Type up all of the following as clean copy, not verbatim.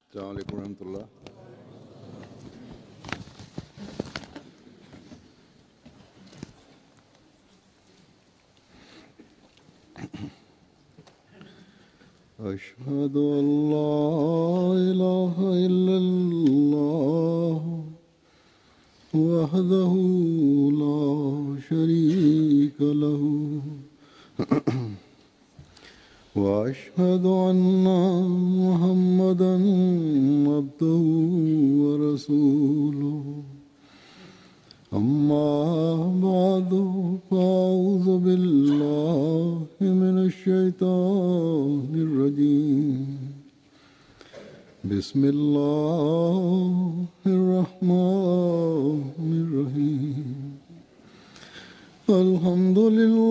السلام علیکم ورحمۃ اللہ۔ اشہد ان لا الہ الا اللہ وحدہ لا شریک لہ واشہد ان محمدا عبدہ ورسولہ اما بعد فاعوذ باللہ من الشیطان الرجیم بسم اللہ الرحمن الرحیم الحمد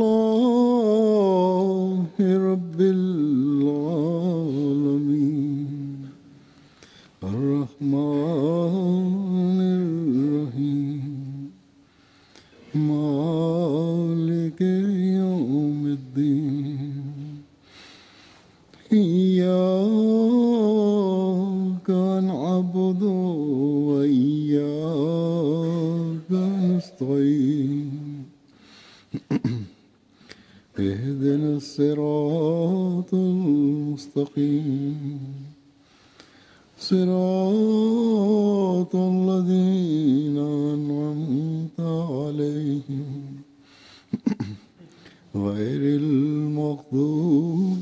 للہ رب العالمین الرحمن الرحیم مالک یوم الدین ایاک نعبد وایاک نستعین اهدنا الصراط المستقيم صراط الذين أنعمت عليهم غير المغضوب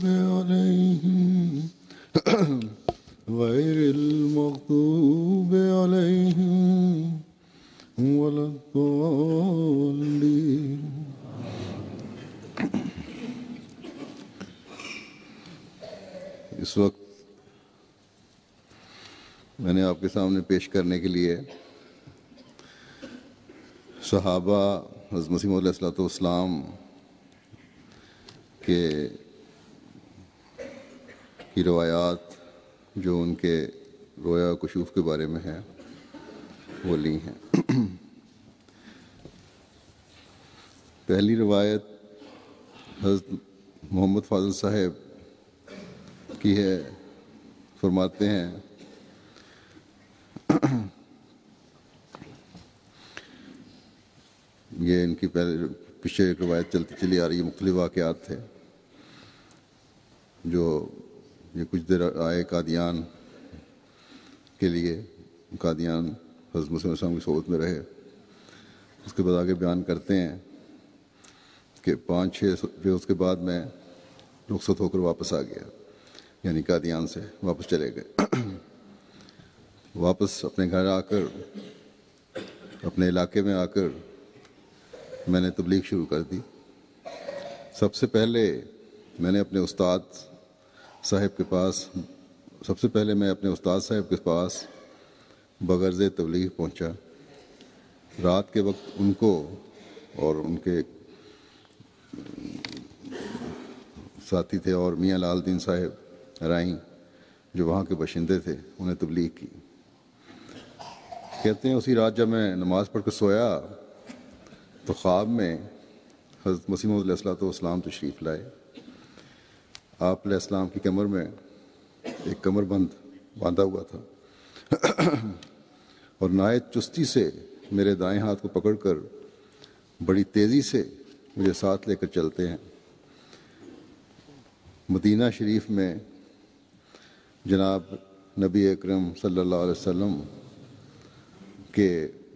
عليهم ولا الضالين۔ اس وقت میں نے آپ کے سامنے پیش کرنے کے لیے صحابہ حضرت مسیح موعود علیہ السلام کی روایات جو ان کے رویا کشوف کے بارے میں ہیں وہ لی ہیں۔ پہلی روایت حضرت محمد فاضل صاحب کی ہے، فرماتے ہیں یہ ان کی پیچھے ایک روایت چلتی چلی آ رہی ہے، مختلف واقعات تھے جو یہ کچھ دیر آئے قادیان کے لیے، قادیان حضرت مسیح علیہ السلام کی صحبت میں رہے۔ اس کے بعد آگے بیان کرتے ہیں کہ 5-6 روز کے بعد میں رخصت ہو کر واپس آ گیا، یعنی قادیان سے واپس چلے گئے۔ واپس اپنے گھر آ کر، اپنے علاقے میں آ کر میں نے تبلیغ شروع کر دی۔ سب سے پہلے میں اپنے استاد صاحب کے پاس بغرض تبلیغ پہنچا۔ رات کے وقت ان کو اور ان کے ساتھی تھے اور میاں لال دین صاحب رائیں جو وہاں کے باشندے تھے، انہیں تبلیغ کی۔ کہتے ہیں اسی رات جب میں نماز پڑھ کر سویا تو خواب میں حضرت مسیح موعود علیہ السلام تشریف لائے۔ آپ علیہ السلام کی کمر میں ایک کمر بند باندھا ہوا تھا اور نہایت چستی سے میرے دائیں ہاتھ کو پکڑ کر بڑی تیزی سے مجھے ساتھ لے کر چلتے ہیں۔ مدینہ شریف میں جناب نبی اکرم صلی اللہ علیہ وسلم کے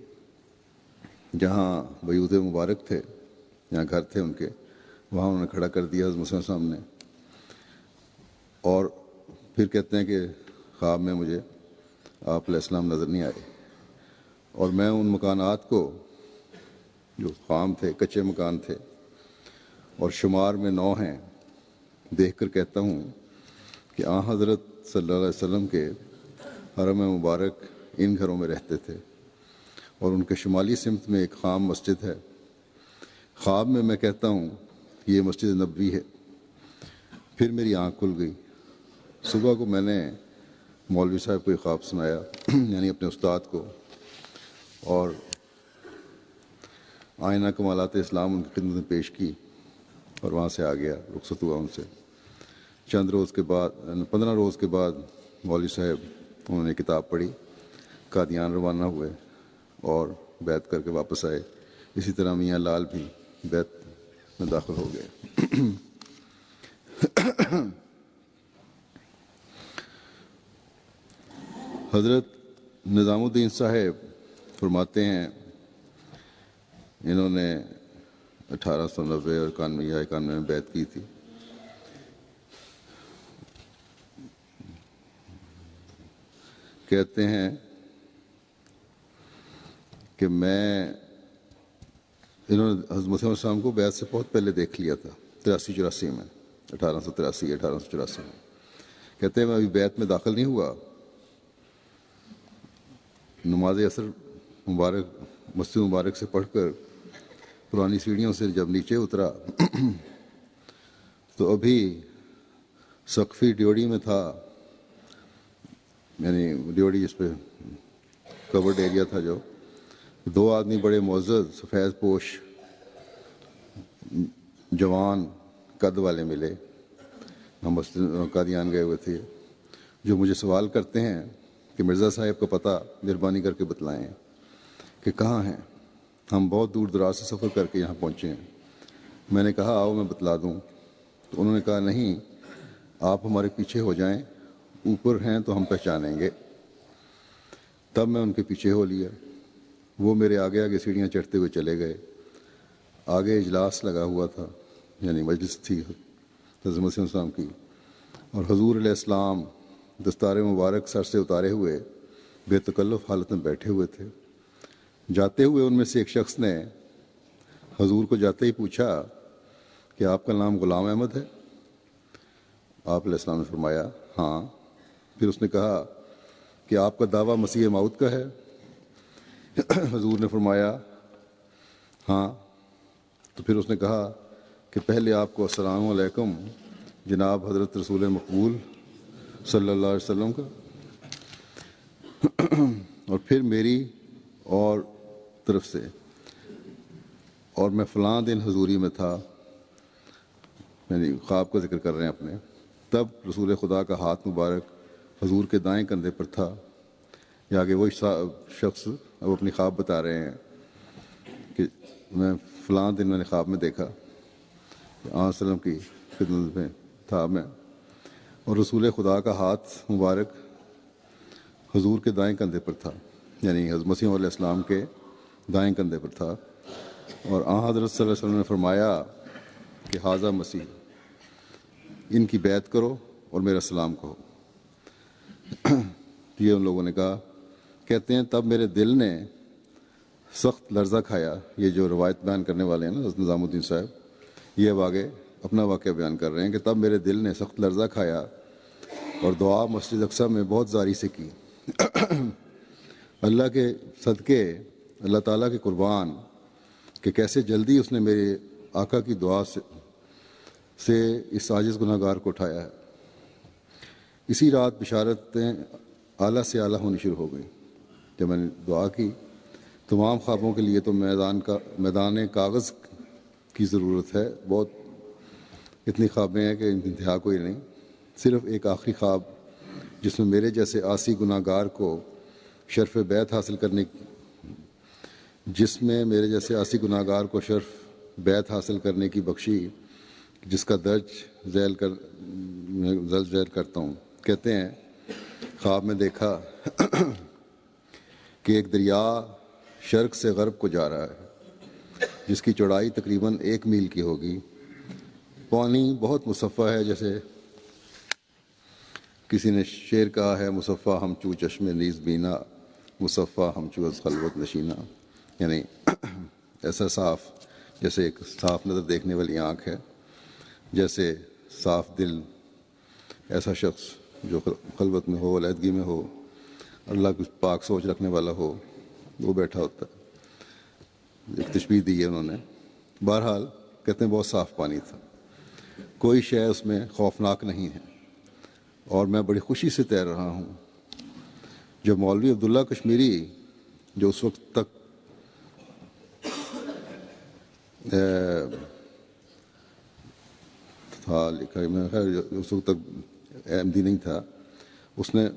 جہاں بیوت مبارک تھے، جہاں گھر تھے ان کے، وہاں انہوں نے کھڑا کر دیا حضرت مسیح صاحب نے۔ اور پھر کہتے ہیں کہ خواب میں مجھے آپ علیہ السلام نظر نہیں آئے، اور میں ان مکانات کو جو خام تھے، کچے مکان تھے اور شمار میں 9 ہیں، دیکھ کر کہتا ہوں کہ آن حضرت صلی اللہ علیہ وسلم کے حرم مبارک ان گھروں میں رہتے تھے، اور ان کے شمالی سمت میں ایک خام مسجد ہے۔ خواب میں میں کہتا ہوں یہ مسجد نبوی ہے۔ پھر میری آنکھ کھل گئی۔ صبح کو میں نے مولوی صاحب کو یہ خواب سنایا یعنی اپنے استاد کو، اور آئینہ کمالات اسلام ان کی خدمت میں پیش کی اور وہاں سے آ گیا، رخصت ہوا ان سے۔ 15 روز کے بعد مولوی صاحب انہوں نے کتاب پڑھی، قادیان روانہ ہوئے اور بیعت کر کے واپس آئے۔ اسی طرح میاں لال بھی بیعت میں داخل ہو گئے۔ حضرت نظام الدین صاحب فرماتے ہیں، انہوں نے 1890 اور 91 میں بیعت کی تھی۔ کہتے ہیں کہ انہوں نے حضرت مسیح علیہ السلام کو بیعت سے بہت پہلے دیکھ لیا تھا، 83-84 میں، 1883 میں۔ کہتے ہیں میں ابھی بیعت میں داخل نہیں ہوا، نماز عصر مبارک مسجد مبارک سے پڑھ کر پرانی سیڑھیوں سے جب نیچے اترا تو ابھی سقفی ڈیوڑی میں تھا، یعنی ڈیوڑی جس پہ کورڈ ایریا تھا، جو دو آدمی بڑے معزز سفید پوش جوان قد والے ملے، ہم مسجد قادیان گئے ہوئے تھے، جو مجھے سوال کرتے ہیں کہ مرزا صاحب کا پتہ مہربانی کر کے بتلائیں کہ کہاں ہیں، ہم بہت دور دراز سے سفر کر کے یہاں پہنچے ہیں۔ میں نے کہا آؤ میں بتلا دوں، تو انہوں نے کہا نہیں، آپ ہمارے پیچھے ہو جائیں، اوپر ہیں تو ہم پہچانیں گے۔ تب میں ان کے پیچھے ہو لیا، وہ میرے آگے آگے سیڑھیاں چڑھتے ہوئے چلے گئے۔ آگے اجلاس لگا ہوا تھا، یعنی مجلس تھی حضرت مسیح علیہ السلام کی، اور حضور علیہ السلام دستار مبارک سر سے اتارے ہوئے بے تکلف حالت میں بیٹھے ہوئے تھے۔ جاتے ہوئے ان میں سے ایک شخص نے حضور کو جاتے ہی پوچھا کہ آپ کا نام غلام احمد ہے؟ آپ علیہ السلام نے فرمایا ہاں۔ پھر اس نے کہا کہ آپ کا دعویٰ مسیح موعود کا ہے؟ حضور نے فرمایا ہاں۔ تو پھر اس نے کہا کہ پہلے آپ کو السلام علیکم جناب حضرت رسول مقبول صلی اللہ علیہ وسلم کا، اور پھر میری اور طرف سے، اور میں فلاں دن حضوری میں تھا، یعنی خواب کا ذکر کر رہے ہیں اپنے۔ تب رسول خدا کا ہاتھ مبارک حضور کے دائیں کندھے پر تھا۔ یا آگے وہی شخص اب اپنی خواب بتا رہے ہیں کہ میں فلاں دن میں نے خواب میں دیکھا کہ آن وسلم کی خدمت میں تھا میں، اور رسول خدا کا ہاتھ مبارک حضور کے دائیں کندھے پر تھا، یعنی حضرت مسیح علیہ السلام کے دائیں کندھے پر تھا، اور آن حضرت صلی اللہ علیہ وسلم نے فرمایا کہ حاذا مسیح، ان کی بیعت کرو اور میرا سلام کہو۔ یہ ان لوگوں نے کہا۔ کہتے ہیں تب میرے دل نے سخت لرزہ کھایا۔ یہ جو روایت بیان کرنے والے ہیں نا حضرت نظام الدین صاحب، یہ اب آگے اپنا واقعہ بیان کر رہے ہیں کہ تب میرے دل نے سخت لرزہ کھایا اور دعا مسجد اقصی میں بہت زاری سے کی۔ اللہ کے صدقے، اللہ تعالیٰ کے قربان، کہ کیسے جلدی اس نے میرے آقا کی دعا سے اس عاجز گناہ گار کو اٹھایا ہے۔ اسی رات بشارتیں اعلیٰ سے اعلیٰ ہونی شروع ہو گئی۔ جب میں نے دعا کی، تمام خوابوں کے لیے تو میدان کاغذ کی ضرورت ہے، بہت اتنی خوابیں ہیں کہ انتہا کوئی نہیں۔ صرف ایک آخری خواب جس میں میرے جیسے عاصی گناہ گار کو شرف بیعت حاصل کرنے کی بخشی، جس کا درج ذیل کرتا ہوں۔ کہتے ہیں خواب میں دیکھا کہ ایک دریا شرق سے غرب کو جا رہا ہے، جس کی چوڑائی تقریباً 1 میل کی ہوگی۔ پانی بہت مصفہ ہے، جیسے کسی نے شعر کہا ہے، مصفہ ہم چو چشم نیز بینا، مصفہ ہم چو از خلوت نشینہ، یعنی ایسا صاف، جیسے ایک صاف نظر دیکھنے والی آنکھ ہے، جیسے صاف دل ایسا شخص جو خلوت میں ہو، علیحدگی میں ہو، اللہ کی پاک سوچ رکھنے والا ہو، وہ بیٹھا ہوتا ہے۔ ایک تشبیہ دی ہے انہوں نے۔ بہرحال کہتے ہیں بہت صاف پانی تھا، کوئی شے اس میں خوفناک نہیں ہے، اور میں بڑی خوشی سے تیر رہا ہوں۔ جب مولوی عبداللہ کشمیری، جو اس وقت تک تھا لکھا، میں خیر اس وقت تک احمدی نہیں تھا، اس نے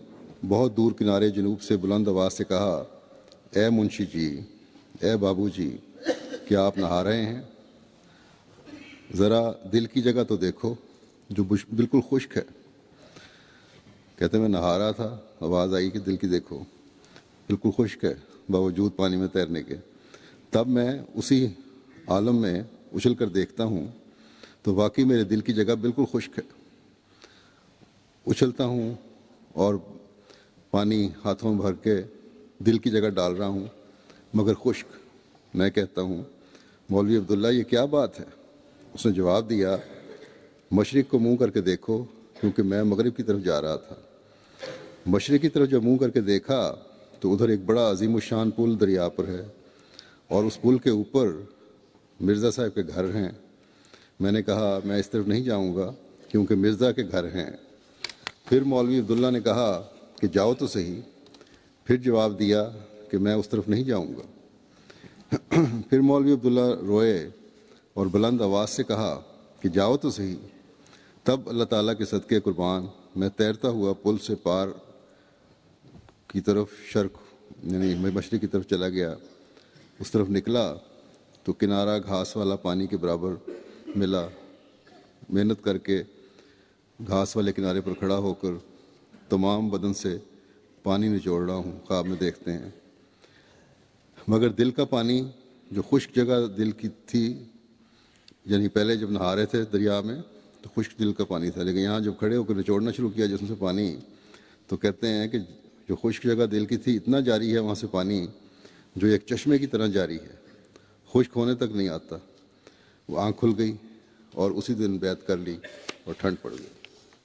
بہت دور کنارے جنوب سے بلند آواز سے کہا، اے منشی جی، اے بابو جی، کیا آپ نہا رہے ہیں؟ ذرا دل کی جگہ تو دیکھو جو بالکل خشک ہے۔ کہتے میں نہا رہا تھا، آواز آئی کہ دل کی دیکھو، بالکل خشک ہے باوجود پانی میں تیرنے کے۔ تب میں اسی عالم میں اچھل کر دیکھتا ہوں تو واقعی میرے دل کی جگہ بالکل خشک ہے۔ اچھلتا ہوں اور پانی ہاتھوں میں بھر کے دل کی جگہ ڈال رہا ہوں مگر خشک۔ میں کہتا ہوں، مولوی عبداللہ یہ کیا بات ہے؟ اس نے جواب دیا، مشرق کو منہ کر کے دیکھو، کیونکہ میں مغرب کی طرف جا رہا تھا۔ مشرق کی طرف جب منہ کر کے دیکھا تو ادھر ایک بڑا عظیم الشان پل دریا پر ہے اور اس پل کے اوپر مرزا صاحب کے گھر ہیں۔ میں نے کہا میں اس طرف نہیں جاؤں گا کیونکہ مرزا کے گھر ہیں۔ پھر مولوی عبداللہ نے کہا کہ جاؤ تو صحیح۔ پھر جواب دیا کہ میں اس طرف نہیں جاؤں گا۔ پھر مولوی عبداللہ روئے اور بلند آواز سے کہا کہ جاؤ تو صحیح۔ تب اللہ تعالیٰ کے صدقے قربان میں تیرتا ہوا پل سے پار کی طرف شرق یعنی میں مشرق کی طرف چلا گیا۔ اس طرف نکلا تو کنارہ گھاس والا پانی کے برابر ملا۔ محنت کر کے گھاس والے کنارے پر کھڑا ہو کر تمام بدن سے پانی نچوڑ رہا ہوں، خواب میں دیکھتے ہیں۔ مگر دل کا پانی جو خشک جگہ دل کی تھی، یعنی پہلے جب نہا رہے تھے دریا میں تو خشک دل کا پانی تھا، لیکن یہاں جب کھڑے ہو کر نچوڑنا شروع کیا جسم سے پانی تو کہتے ہیں کہ جو خشک جگہ دل کی تھی اتنا جاری ہے وہاں سے پانی جو ایک چشمے کی طرح جاری ہے، خشک ہونے تک نہیں آتا۔ وہ آنکھ کھل گئی اور اسی دن بیعت کر لی اور ٹھنڈ پڑ گئی۔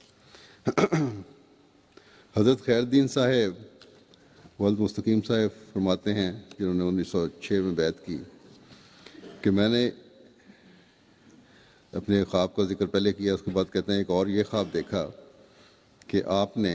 حضرت خیر الدین صاحب ولد مستقیم صاحب فرماتے ہیں، جنہوں نے 1906 میں بیعت کی، کہ میں نے اپنے خواب کا ذکر پہلے کیا، اس کے بعد کہتے ہیں ایک اور یہ خواب دیکھا کہ آپ نے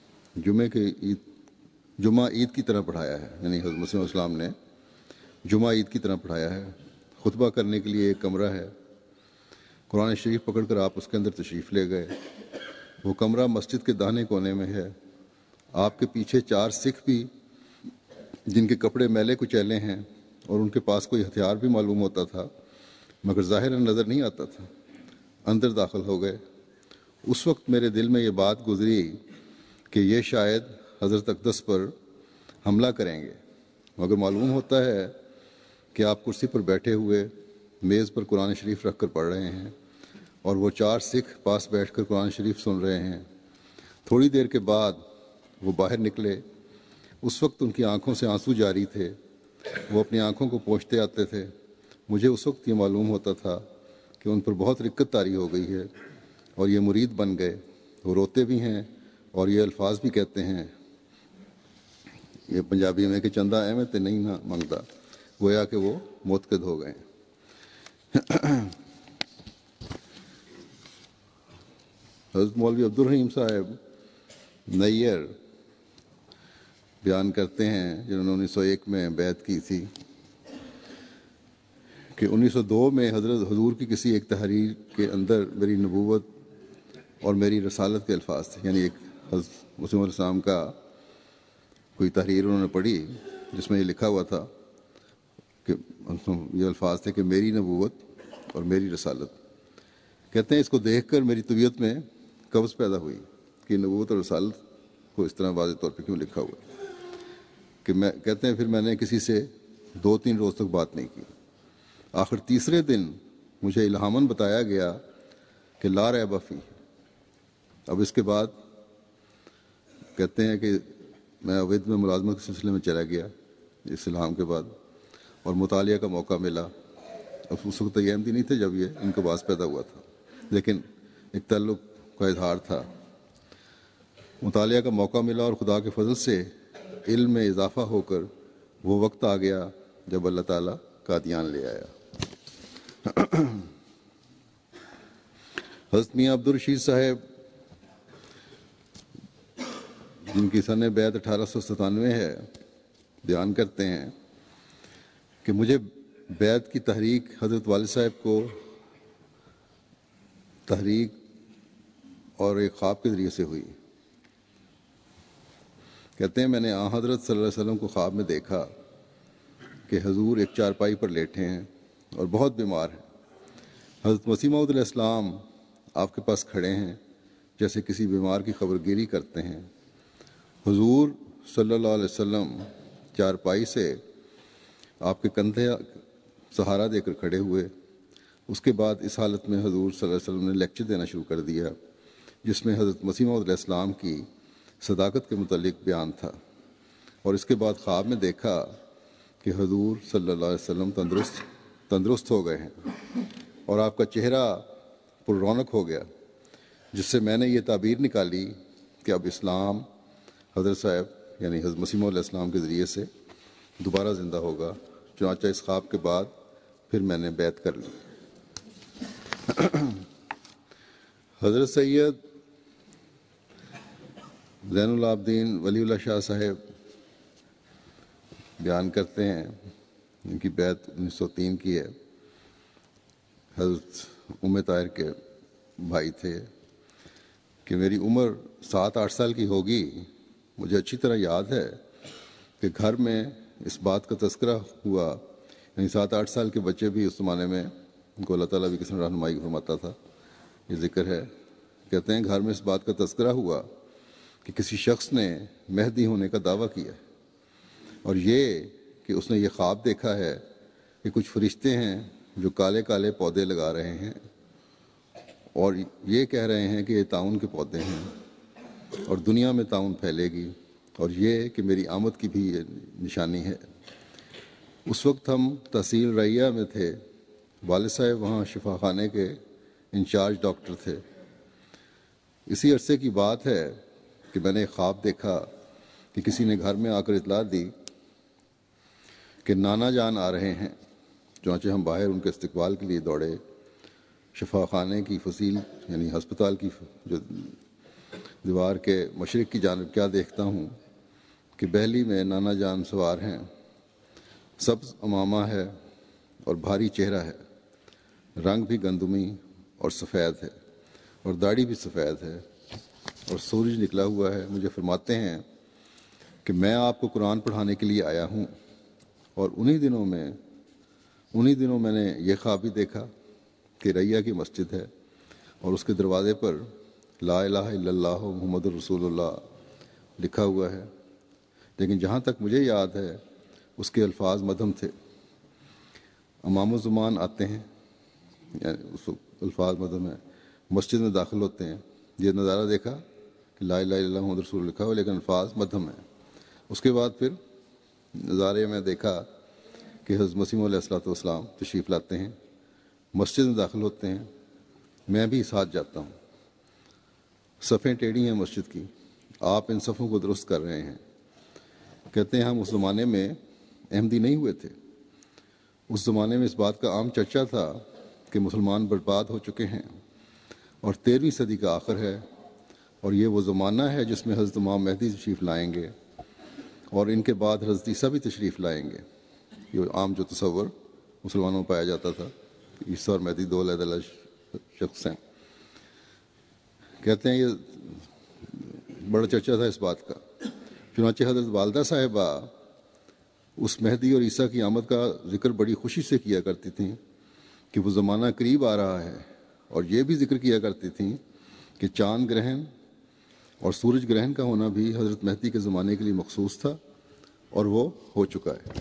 جمعہ عید کی طرح پڑھایا ہے، یعنی حضرت مسیح علیہ السلام نے جمعہ عید کی طرح پڑھایا ہے۔ خطبہ کرنے کے لیے ایک کمرہ ہے، قرآن شریف پکڑ کر آپ اس کے اندر تشریف لے گئے۔ وہ کمرہ مسجد کے داہنے کونے میں ہے۔ آپ کے پیچھے 4 سکھ بھی جن کے کپڑے میلے کچیلے ہیں اور ان کے پاس کوئی ہتھیار بھی معلوم ہوتا تھا مگر ظاہراً نظر نہیں آتا تھا، اندر داخل ہو گئے۔ اس وقت میرے دل میں یہ بات گزری کہ یہ شاید حضرت اقدس پر حملہ کریں گے، مگر معلوم ہوتا ہے کہ آپ کرسی پر بیٹھے ہوئے میز پر قرآن شریف رکھ کر پڑھ رہے ہیں اور وہ 4 سکھ پاس بیٹھ کر قرآن شریف سن رہے ہیں۔ تھوڑی دیر کے بعد وہ باہر نکلے۔ اس وقت ان کی آنکھوں سے آنسو جاری تھے، وہ اپنی آنکھوں کو پوچھتے آتے تھے۔ مجھے اس وقت یہ معلوم ہوتا تھا کہ ان پر بہت رقت طاری ہو گئی ہے اور یہ مرید بن گئے۔ وہ روتے بھی ہیں اور یہ الفاظ بھی کہتے ہیں، یہ پنجابی میں کہ چندہ احمد تے نہیں نہ منگتا، گویا کہ وہ معتقد ہو گئے۔ حضرت مولوی عبدالرحیم صاحب نیئر بیان کرتے ہیں، جنہوں نے 1901 میں بیعت کی تھی، کہ 1902 میں حضرت حضور کی کسی ایک تحریر کے اندر میری نبوت اور میری رسالت کے الفاظ تھے، یعنی ایک حضرت مسیح علیہ السلام کا کوئی تحریر انہوں نے پڑھی جس میں یہ لکھا ہوا تھا کہ یہ الفاظ تھے کہ میری نبوت اور میری رسالت۔ کہتے ہیں اس کو دیکھ کر میری طبیعت میں قبض پیدا ہوئی کہ نبوت اور رسالت کو اس طرح واضح طور پہ کیوں لکھا ہوا ہے، کہ کہتے ہیں پھر میں نے کسی سے 2-3 روز تک بات نہیں کی۔ آخر تیسرے دن مجھے الہاماً بتایا گیا کہ لا ریب فی۔ اب اس کے بعد کہتے ہیں کہ میں اودھ میں ملازمت کے سلسلے میں چلا گیا اس الہام کے بعد، اور مطالعہ کا موقع ملا۔ اب اس وقت یہ احمدی نہیں تھے جب یہ ان کو باعث پیدا ہوا تھا، لیکن ایک تعلق کا اظہار تھا۔ مطالعہ کا موقع ملا اور خدا کے فضل سے علم میں اضافہ ہو کر وہ وقت آ گیا جب اللہ تعالیٰ قادیان لے آیا۔ حضرت میاں عبدالرشید صاحب جن کی سن بیعت 1897 ہے، بیان کرتے ہیں کہ مجھے بیعت کی تحریک حضرت والد صاحب کو تحریک اور ایک خواب کے ذریعے سے ہوئی۔ کہتے ہیں میں نے آن حضرت صلی اللہ علیہ وسلم کو خواب میں دیکھا کہ حضور ایک چارپائی پر لیٹے ہیں اور بہت بیمار ہیں۔ حضرت مسیح موعود علیہ السلام آپ کے پاس کھڑے ہیں جیسے کسی بیمار کی خبر گیری کرتے ہیں۔ حضور صلی اللہ علیہ وسلم چارپائی سے آپ کے کندھے سہارا دے کر کھڑے ہوئے۔ اس کے بعد اس حالت میں حضور صلی اللہ علیہ وسلم نے لیکچر دینا شروع کر دیا جس میں حضرت مسیح موعود علیہ السلام کی صداقت کے متعلق بیان تھا، اور اس کے بعد خواب میں دیکھا کہ حضور صلی اللہ علیہ وسلم تندرست ہو گئے ہیں اور آپ کا چہرہ پر رونق ہو گیا، جس سے میں نے یہ تعبیر نکالی کہ اب اسلام حضرت صاحب یعنی حضرت مسیح موعود علیہ السلام کے ذریعے سے دوبارہ زندہ ہوگا۔ چنانچہ اس خواب کے بعد پھر میں نے بیعت کر لی۔ حضرت سید زین العابدین ولی اللہ شاہ صاحب بیان کرتے ہیں، ان کی بیعت 1903 کی ہے۔ حضرت ام طاہر کے بھائی تھے کہ میری عمر 7-8 سال کی ہوگی۔ مجھے اچھی طرح یاد ہے کہ گھر میں اس بات کا تذکرہ ہوا، یعنی 7-8 سال کے بچے بھی اس زمانے میں ان کو اللہ تعالیٰ بھی کسی نے رہنمائی فرماتا تھا، یہ ذکر ہے۔ کہتے ہیں گھر میں اس بات کا تذکرہ ہوا کہ کسی شخص نے مہدی ہونے کا دعویٰ کیا ہے، اور یہ کہ اس نے یہ خواب دیکھا ہے کہ کچھ فرشتے ہیں جو کالے کالے پودے لگا رہے ہیں اور یہ کہہ رہے ہیں کہ یہ تعاون کے پودے ہیں اور دنیا میں تعاون پھیلے گی، اور یہ کہ میری آمد کی بھی یہ نشانی ہے۔ اس وقت ہم تحصیل رعیہ میں تھے، والد صاحب وہاں شفا خانے کے انچارج ڈاکٹر تھے۔ اسی عرصے کی بات ہے کہ میں نے ایک خواب دیکھا کہ کسی نے گھر میں آ کر اطلاع دی کہ نانا جان آ رہے ہیں۔ چنانچہ ہم باہر ان کے استقبال کے لیے دوڑے۔ شفا خانے کی فصیل یعنی ہسپتال کی جو دیوار کے مشرق کی جانب کیا دیکھتا ہوں کہ بہلی میں نانا جان سوار ہیں، سبز امامہ ہے اور بھاری چہرہ ہے، رنگ بھی گندمی اور سفید ہے اور داڑھی بھی سفید ہے اور سورج نکلا ہوا ہے۔ مجھے فرماتے ہیں کہ میں آپ کو قرآن پڑھانے کے لیے آیا ہوں، اور انہی دنوں میں نے یہ خواب بھی دیکھا کہ رعیہ کی مسجد ہے اور اس کے دروازے پر لا الہ الا اللہ محمد رسول اللہ لکھا ہوا ہے، لیکن جہاں تک مجھے یاد ہے اس کے الفاظ مدھم تھے۔ امام الزمان آتے ہیں، یعنی اس الفاظ مدھم ہیں، مسجد میں داخل ہوتے ہیں، یہ نظارہ دیکھا کہ لا الہ الا اللہ محمد رسول اللہ لکھا ہوا لیکن الفاظ مدھم ہیں۔ اس کے بعد پھر نظارے میں دیکھا کہ حضرت مسیح علیہ الصلوۃ والسلام تشریف لاتے ہیں، مسجد میں داخل ہوتے ہیں، میں بھی ساتھ جاتا ہوں۔ صفیں ٹیڑھی ہیں مسجد کی، آپ ان صفوں کو درست کر رہے ہیں۔ کہتے ہیں ہم اس زمانے میں احمدی نہیں ہوئے تھے، اس زمانے میں اس بات کا عام چرچا تھا کہ مسلمان برباد ہو چکے ہیں اور 13ویں صدی کا آخر ہے، اور یہ وہ زمانہ ہے جس میں حضرت امام مہدی تشریف لائیں گے اور ان کے بعد حضرت عیسیٰ بھی تشریف لائیں گے۔ یہ عام جو تصور مسلمانوں میں پایا جاتا تھا کہ عیسیٰ اور مہدی دو علیحدہ شخص ہیں۔ کہتے ہیں یہ بڑا چرچا تھا اس بات کا۔ چنانچہ حضرت والدہ صاحبہ اس مہدی اور عیسیٰ کی آمد کا ذکر بڑی خوشی سے کیا کرتی تھیں کہ وہ زمانہ قریب آ رہا ہے، اور یہ بھی ذکر کیا کرتی تھیں کہ چاند گرہن اور سورج گرہن کا ہونا بھی حضرت مہدی کے زمانے کے لیے مخصوص تھا، اور وہ ہو چکا ہے۔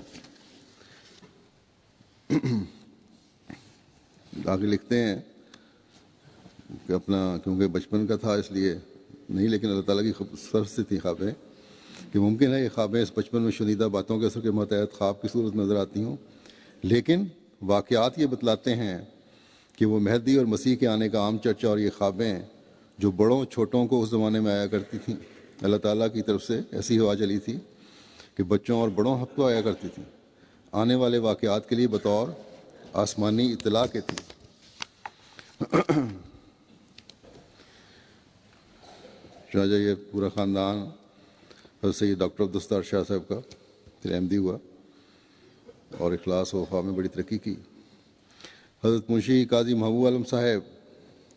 آگے لکھتے ہیں کہ اپنا کیونکہ بچپن کا تھا اس لیے نہیں، لیکن اللہ تعالیٰ کی طرف سے تھی خوابیں کہ ممکن ہے یہ خوابیں اس بچپن میں شنیدہ باتوں کے اثر کے ماتحت خواب کی صورت نظر آتی ہوں، لیکن واقعات یہ بتلاتے ہیں کہ وہ مہدی اور مسیح کے آنے کا عام چرچا اور یہ خوابیں جو بڑوں چھوٹوں کو اس زمانے میں آیا کرتی تھیں، اللہ تعالیٰ کی طرف سے ایسی ہوا چلی تھی کہ بچوں اور بڑوں حق کو آیا کرتی تھیں، آنے والے واقعات کے لیے بطور آسمانی اطلاع کے تھی۔ چنانچہ یہ پورا خاندان حضرت سید ڈاکٹر عبدالستار شاہ صاحب کا پھر احمدی ہوا اور اخلاص و وفا میں بڑی ترقی کی۔ حضرت منشی قاضی محبوب عالم صاحب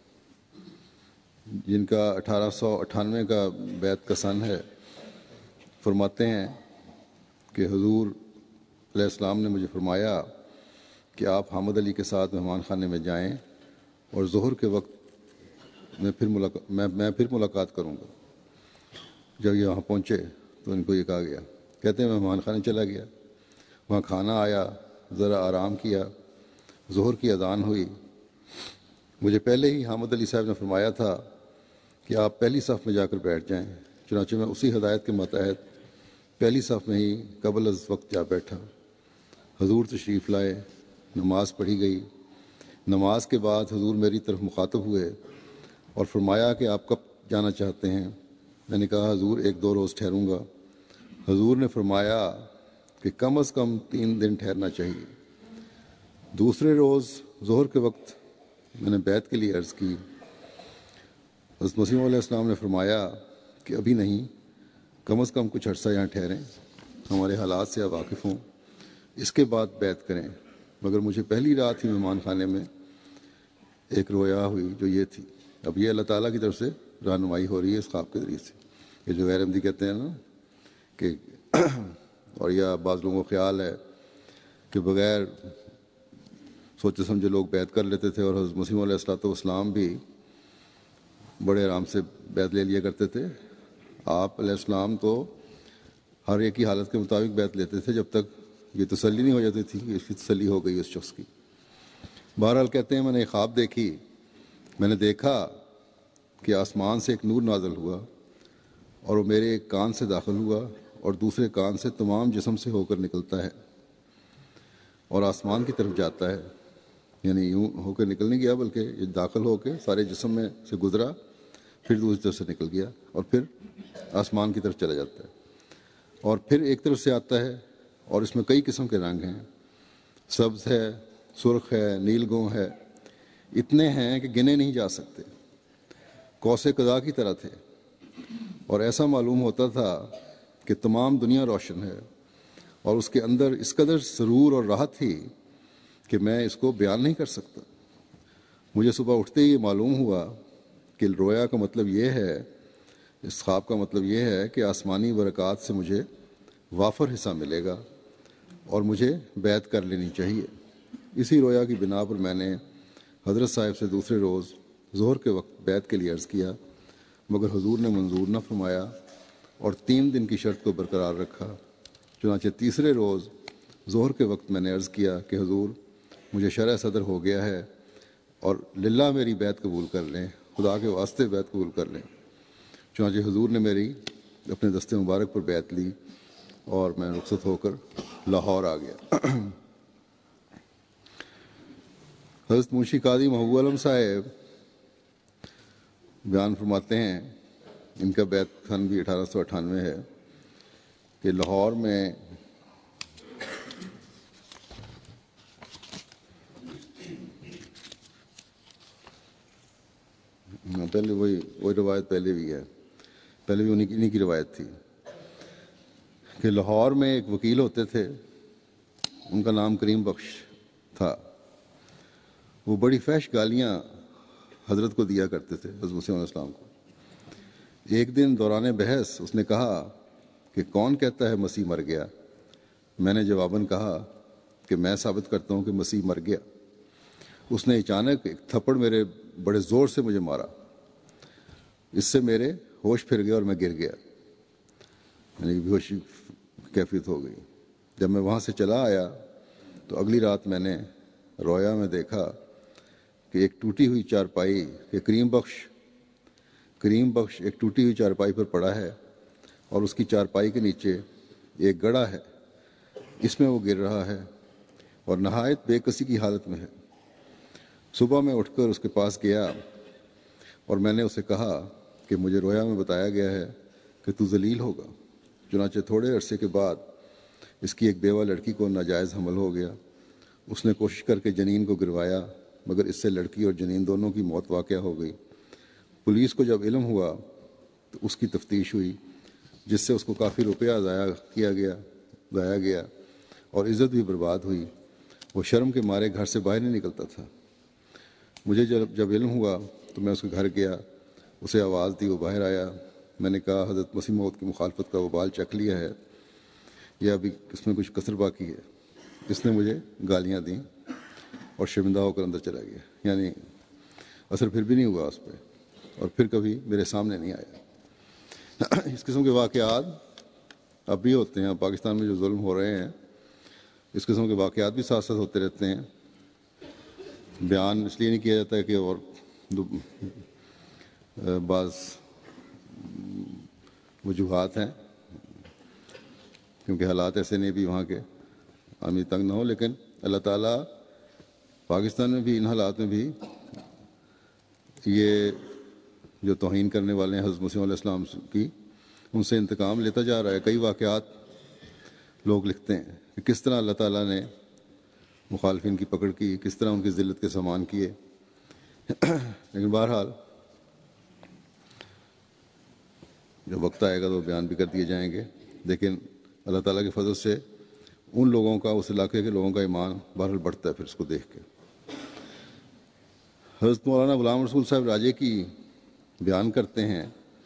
جن کا 1898 کا بیعت کا سن ہے، فرماتے ہیں کہ حضور علیہ السلام نے مجھے فرمایا کہ آپ حامد علی کے ساتھ مہمان خانے میں جائیں اور ظہر کے وقت میں پھر ملاقات کروں گا۔ جب یہ وہاں پہنچے تو ان کو یہ کہا گیا، کہتے ہیں میں مہمان خانے چلا گیا، وہاں کھانا آیا، ذرا آرام کیا، ظہر کی اذان ہوئی۔ مجھے پہلے ہی حامد علی صاحب نے فرمایا تھا کہ آپ پہلی صف میں جا کر بیٹھ جائیں، چنانچہ میں اسی ہدایت کے ماتحت پہلی صف میں ہی قبل از وقت جا بیٹھا۔ حضور تشریف لائے، نماز پڑھی گئی۔ نماز کے بعد حضور میری طرف مخاطب ہوئے اور فرمایا کہ آپ کب جانا چاہتے ہیں؟ میں نے کہا حضور 1-2 روز ٹھہروں گا۔ حضور نے فرمایا کہ کم از کم 3 دن ٹھہرنا چاہیے۔ دوسرے روز ظہر کے وقت میں نے بیعت کے لیے عرض کی۔ حضرت مسیح علیہ السلام نے فرمایا کہ ابھی نہیں، کم از کم کچھ عرصہ یہاں ٹھہریں، ہمارے حالات سے آپ واقف ہوں، اس کے بعد بیعت کریں۔ مگر مجھے پہلی رات ہی مہمان خانے میں ایک رویا ہوئی جو یہ تھی۔ اب یہ اللہ تعالیٰ کی طرف سے رہنمائی ہو رہی ہے اس خواب کے ذریعے سے، یہ جو غیر عمدی کہتے ہیں نا کہ اور یا بعض لوگوں کو خیال ہے کہ بغیر سوچے سمجھے لوگ بیعت کر لیتے تھے، اور حضرت مسیح علیہ السلام بھی بڑے آرام سے بیعت لے لیا کرتے تھے۔ آپ علیہ السلام تو ہر ایک کی حالت کے مطابق بیعت لیتے تھے جب تک یہ تسلی نہیں ہو جاتی تھی کہ اس کی تسلی ہو گئی اس شخص کی۔ بہرحال کہتے ہیں میں نے ایک خواب دیکھی، میں نے دیکھا کہ آسمان سے ایک نور نازل ہوا اور وہ میرے ایک کان سے داخل ہوا اور دوسرے کان سے تمام جسم سے ہو کر نکلتا ہے اور آسمان کی طرف جاتا ہے، یعنی یوں ہو کر نکل نہیں گیا بلکہ یہ داخل ہو کے سارے جسم میں سے گزرا، پھر دوسری طرف سے نکل گیا اور پھر آسمان کی طرف چلا جاتا ہے، اور پھر ایک طرف سے آتا ہے، اور اس میں کئی قسم کے رنگ ہیں، سبز ہے، سرخ ہے، نیل گوں ہے، اتنے ہیں کہ گنے نہیں جا سکتے، قوس قزح کی طرح تھے، اور ایسا معلوم ہوتا تھا کہ تمام دنیا روشن ہے، اور اس کے اندر اس قدر سرور اور راحت تھی کہ میں اس کو بیان نہیں کر سکتا۔ مجھے صبح اٹھتے ہی معلوم ہوا کہ رویا کا مطلب یہ ہے، اس خواب کا مطلب یہ ہے کہ آسمانی برکات سے مجھے وافر حصہ ملے گا اور مجھے بیعت کر لینی چاہیے۔ اسی رویا کی بنا پر میں نے حضرت صاحب سے دوسرے روز ظہر کے وقت بیعت کے لیے عرض کیا، مگر حضور نے منظور نہ فرمایا اور 3 دن کی شرط کو برقرار رکھا۔ چنانچہ تیسرے روز ظہر کے وقت میں نے عرض کیا کہ حضور مجھے شرح صدر ہو گیا ہے اور للہ میری بیعت قبول کر لیں، خدا کے واسطے بیعت قبول کر لیں۔ چنانچہ حضور نے میری اپنے دستے مبارک پر بیعت لی اور میں رخصت ہو کر لاہور آ گیا۔ حضرت منشی قاضی محبوب عالم صاحب بیان فرماتے ہیں، ان کا بیعت سن بھی 1898 ہے، کہ لاہور میں پہلے وہی روایت پہلے بھی ہے، پہلے بھی انہی کی روایت تھی کہ لاہور میں ایک وکیل ہوتے تھے، ان کا نام کریم بخش تھا۔ وہ بڑی فحش گالیاں حضرت کو دیا کرتے تھے، حضرت مسیح علیہ السلام کو۔ ایک دن دوران بحث اس نے کہا کہ کون کہتا ہے مسیح مر گیا؟ میں نے جواباً کہا کہ میں ثابت کرتا ہوں کہ مسیح مر گیا۔ اس نے اچانک ایک تھپڑ میرے بڑے زور سے مجھے مارا، اس سے میرے ہوش پھر گئے اور میں گر گیا، یعنی بے ہوشی کیفیت ہو گئی۔ جب میں وہاں سے چلا آیا تو اگلی رات میں نے رویا میں دیکھا کہ ایک ٹوٹی ہوئی چارپائی کہ کریم بخش ایک ٹوٹی ہوئی چارپائی پر پڑا ہے اور اس کی چارپائی کے نیچے ایک گڑھا ہے، اس میں وہ گر رہا ہے اور نہایت بے کسی کی حالت میں ہے۔ صبح میں اٹھ کر اس کے پاس گیا اور میں نے اسے کہا کہ مجھے رویا میں بتایا گیا ہے کہ تو ذلیل ہوگا۔ چنانچہ تھوڑے عرصے کے بعد اس کی ایک بیوہ لڑکی کو ناجائز حمل ہو گیا۔ اس نے کوشش کر کے جنین کو گروایا، مگر اس سے لڑکی اور جنین دونوں کی موت واقع ہو گئی۔ پولیس کو جب علم ہوا تو اس کی تفتیش ہوئی، جس سے اس کو کافی روپیہ ضائع گیا اور عزت بھی برباد ہوئی۔ وہ شرم کے مارے گھر سے باہر نہیں نکلتا تھا۔ مجھے جب علم ہوا تو میں اس کے گھر گیا، اسے آواز دی، وہ باہر آیا میں نے کہا حضرت مسیح موعود کی مخالفت کا وبال چکھ لیا ہے یا ابھی اس میں کچھ کسر باقی ہے؟ اس نے مجھے گالیاں دیں اور شرمندہ ہو کر اندر چلا گیا، یعنی اثر پھر بھی نہیں ہوا اس پہ، اور پھر کبھی میرے سامنے نہیں آیا۔ اس قسم کے واقعات اب بھی ہوتے ہیں، پاکستان میں جو ظلم ہو رہے ہیں اس قسم کے واقعات بھی ساتھ ساتھ ہوتے رہتے ہیں۔ بیان اس لیے نہیں کیا جاتا ہے کہ اور بعض وجوہات ہیں کیونکہ حالات ایسے نہیں بھی وہاں کے آدمی تنگ نہ ہو، لیکن اللہ تعالیٰ پاکستان میں بھی ان حالات میں بھی یہ جو توہین کرنے والے ہیں حضرت مسیح علیہ السلام کی، ان سے انتقام لیتا جا رہا ہے۔ کئی واقعات لوگ لکھتے ہیں کہ کس طرح اللہ تعالیٰ نے مخالفین کی پکڑ کی، کس طرح ان کی ذلت کے سامان کیے، لیکن بہرحال جو وقت آئے گا تو بیان بھی کر دیے جائیں گے۔ لیکن اللہ تعالیٰ کے فضل سے ان لوگوں کا، اس علاقے کے لوگوں کا ایمان بہرحال بڑھتا ہے پھر اس کو دیکھ کے۔ حضرت مولانا غلام رسول صاحب راجے کی بیان کرتے ہیں،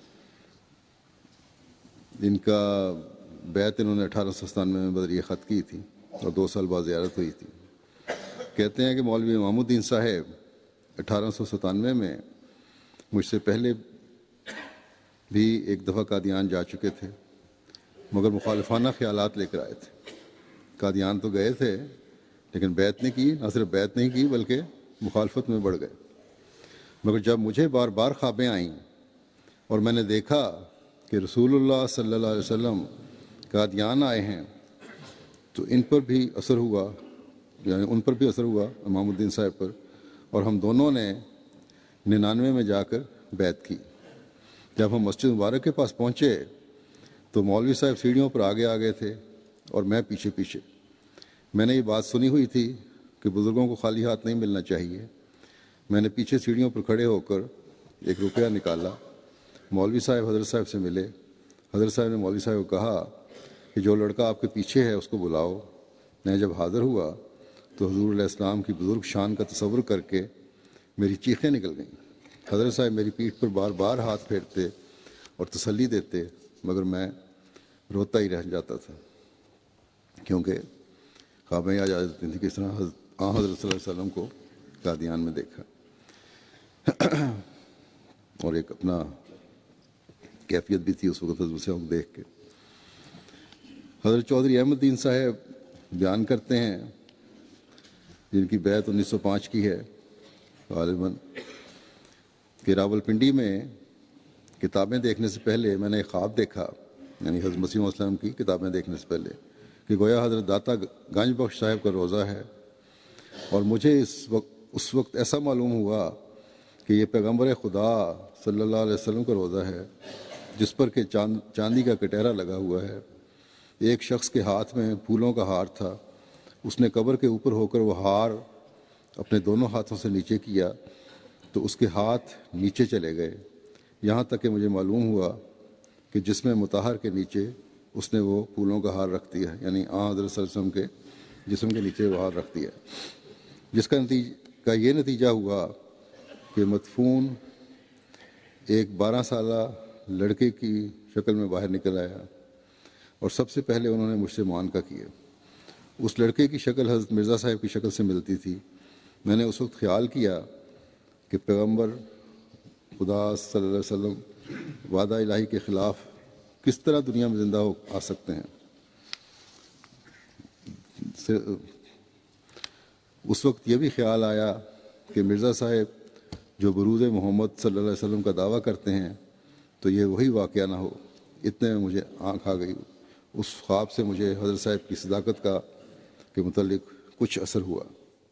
جن کا بیعت انہوں نے 1897 میں بدریہ خط کی تھی اور 2 سال بعد زیارت ہوئی تھی۔ کہتے ہیں کہ مولوی امام الدین صاحب 1897 میں مجھ سے پہلے بھی ایک دفعہ قادیان جا چکے تھے، مگر مخالفانہ خیالات لے کر آئے تھے۔ قادیان تو گئے تھے لیکن بیعت نہیں کی، نہ صرف بیعت نہیں کی بلکہ مخالفت میں بڑھ گئے۔ مگر جب مجھے بار بار خوابیں آئیں اور میں نے دیکھا کہ رسول اللہ صلی اللہ علیہ وسلم قادیان آئے ہیں تو ان پر بھی اثر ہوا، یعنی ان پر بھی اثر ہوا امام الدین صاحب پر، اور ہم دونوں نے 99 میں جا کر بیعت کی۔ جب ہم مسجد مبارک کے پاس پہنچے تو مولوی صاحب سیڑھیوں پر آگے آگے تھے اور میں پیچھے پیچھے۔ میں نے یہ بات سنی ہوئی تھی کہ بزرگوں کو خالی ہاتھ نہیں ملنا چاہیے۔ میں نے پیچھے سیڑھیوں پر کھڑے ہو کر 1 روپیہ نکالا، مولوی صاحب حضرت صاحب سے ملے۔ حضرت صاحب نے مولوی صاحب کو کہا کہ جو لڑکا آپ کے پیچھے ہے اس کو بلاؤ۔ میں جب حاضر ہوا تو حضور علیہ السلام کی بزرگ شان کا تصور کر کے میری چیخیں نکل گئیں۔ حضرت صاحب میری پیٹھ پر بار بار ہاتھ پھیرتے اور تسلی دیتے، مگر میں روتا ہی رہ جاتا تھا کیونکہ خوابیں آ جاتی تھیں کس طرح حضرت صلی اللہ علیہ وسلم کو قادیان میں دیکھا، اور ایک اپنا کیفیت بھی تھی اس وقت حضرت سے دیکھ کے۔ حضرت چودھری احمد الدین صاحب بیان کرتے ہیں، جن کی بیعت 1905 کی ہے غالباً، کہ راولپنڈی میں کتابیں دیکھنے سے پہلے میں نے ایک خواب دیکھا، یعنی حضرت مسیح علیہ السلام کی کتابیں دیکھنے سے پہلے، کہ گویا حضرت داتا گنج بخش صاحب کا روزہ ہے، اور مجھے اس وقت ایسا معلوم ہوا کہ یہ پیغمبر خدا صلی اللہ علیہ وسلم کا روزہ ہے، جس پر کہ چاندی کا کٹہرا لگا ہوا ہے۔ ایک شخص کے ہاتھ میں پھولوں کا ہار تھا، اس نے قبر کے اوپر ہو کر وہ ہار اپنے دونوں ہاتھوں سے نیچے کیا تو اس کے ہاتھ نیچے چلے گئے، یہاں تک کہ مجھے معلوم ہوا کہ جسم مطہر کے نیچے اس نے وہ پھولوں کا ہار رکھ دیا، یعنی حضرت صلی اللہ علیہ وسلم کے جسم کے نیچے وہ ہار رکھ دیا، جس کا یہ نتیجہ ہوا کہ مدفون ایک 12 سالہ لڑکے کی شکل میں باہر نکل آیا، اور سب سے پہلے انہوں نے مجھ سے معانقہ کیا۔ اس لڑکے کی شکل حضرت مرزا صاحب کی شکل سے ملتی تھی۔ میں نے اس وقت خیال کیا کہ پیغمبر خدا صلی اللہ علیہ وسلم وعدہ الہی کے خلاف کس طرح دنیا میں زندہ آ سکتے ہیں۔ اس وقت یہ بھی خیال آیا کہ مرزا صاحب جو بروز محمد صلی اللہ علیہ وسلم کا دعویٰ کرتے ہیں تو یہ وہی واقعہ نہ ہو۔ اتنے میں مجھے آنکھ آ گئی۔ اس خواب سے مجھے حضرت صاحب کی صداقت کے متعلق کچھ اثر ہوا۔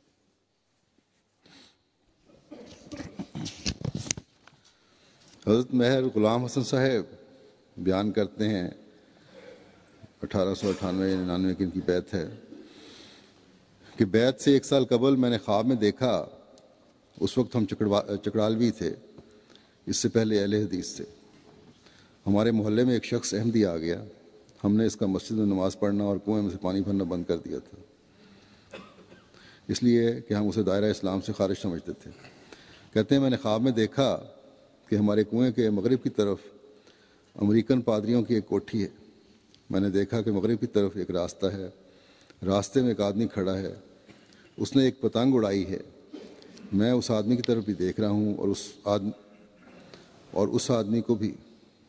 حضرت مہر غلام حسن صاحب بیان کرتے ہیں، 1898-99 کی ان کی بیعت ہے، کہ بیعت سے 1 سال قبل میں نے خواب میں دیکھا، اس وقت ہم چکڑالوی تھے، اس سے پہلے اہل حدیث تھے۔ ہمارے محلے میں ایک شخص احمدی آ گیا، ہم نے اس کا مسجد میں نماز پڑھنا اور کنویں میں سے پانی بھرنا بند کر دیا تھا، اس لیے کہ ہم اسے دائرہ اسلام سے خارج سمجھتے تھے۔ کہتے ہیں میں نے خواب میں دیکھا کہ ہمارے کنویں کے مغرب کی طرف امریکن پادریوں کی ایک کوٹھی ہے۔ میں نے دیکھا کہ مغرب کی طرف ایک راستہ ہے، راستے میں ایک آدمی کھڑا ہے، اس نے ایک پتنگ اڑائی ہے۔ میں اس آدمی کی طرف بھی دیکھ رہا ہوں اور اس آدمی کو بھی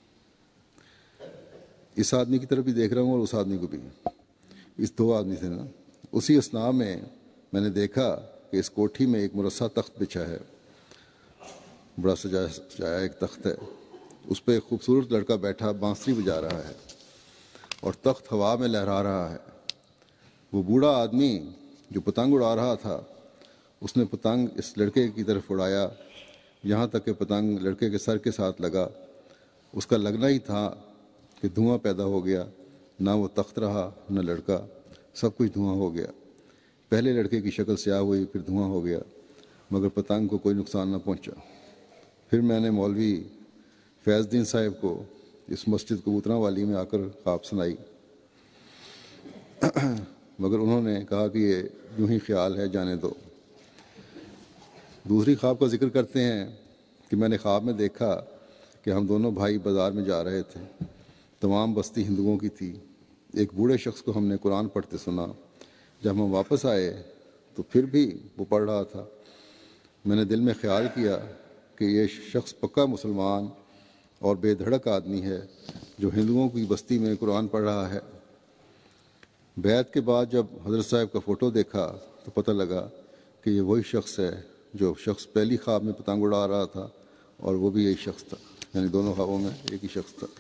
اس آدمی کی طرف بھی دیکھ رہا ہوں اور اس آدمی کو بھی، اس دو آدمی تھے نا۔ اسی اثناء میں نے دیکھا کہ اس کوٹھی میں ایک مرصع تخت بچھا ہے، بڑا سجایا ایک تخت ہے، اس پہ ایک خوبصورت لڑکا بیٹھا بانسری بجا رہا ہے اور تخت ہوا میں لہرا رہا ہے۔ وہ بوڑھا آدمی جو پتنگ اڑا رہا تھا، اس نے پتنگ اس لڑکے کی طرف اڑایا، یہاں تک کہ پتنگ لڑکے کے سر کے ساتھ لگا۔ اس کا لگنا ہی تھا کہ دھواں پیدا ہو گیا، نہ وہ تخت رہا نہ لڑکا، سب کچھ دھواں ہو گیا۔ پہلے لڑکے کی شکل سیاہ ہوئی، پھر دھواں ہو گیا، مگر پتنگ کو کوئی نقصان نہ پہنچا۔ پھر میں نے مولوی فیض الدین صاحب کو اس مسجد کبوتراں والی میں آ کر خواب سنائی، مگر انہوں نے کہا کہ یہ یوں ہی خیال ہے، جانے دو۔ دوسری خواب کا ذکر کرتے ہیں کہ میں نے خواب میں دیکھا کہ ہم دونوں بھائی بازار میں جا رہے تھے، تمام بستی ہندوؤں کی تھی۔ ایک بوڑھے شخص کو ہم نے قرآن پڑھتے سنا۔ جب ہم واپس آئے تو پھر بھی وہ پڑھ رہا تھا۔ میں نے دل میں خیال کیا کہ یہ شخص پکا مسلمان اور بے دھڑک آدمی ہے جو ہندوؤں کی بستی میں قرآن پڑھ رہا ہے۔ بیعت کے بعد جب حضرت صاحب کا فوٹو دیکھا تو پتہ لگا کہ یہ وہی شخص ہے جو شخص پہلی خواب میں پتنگ اڑا رہا تھا، اور وہ بھی یہی شخص تھا، یعنی دونوں خوابوں میں ایک ہی شخص تھا۔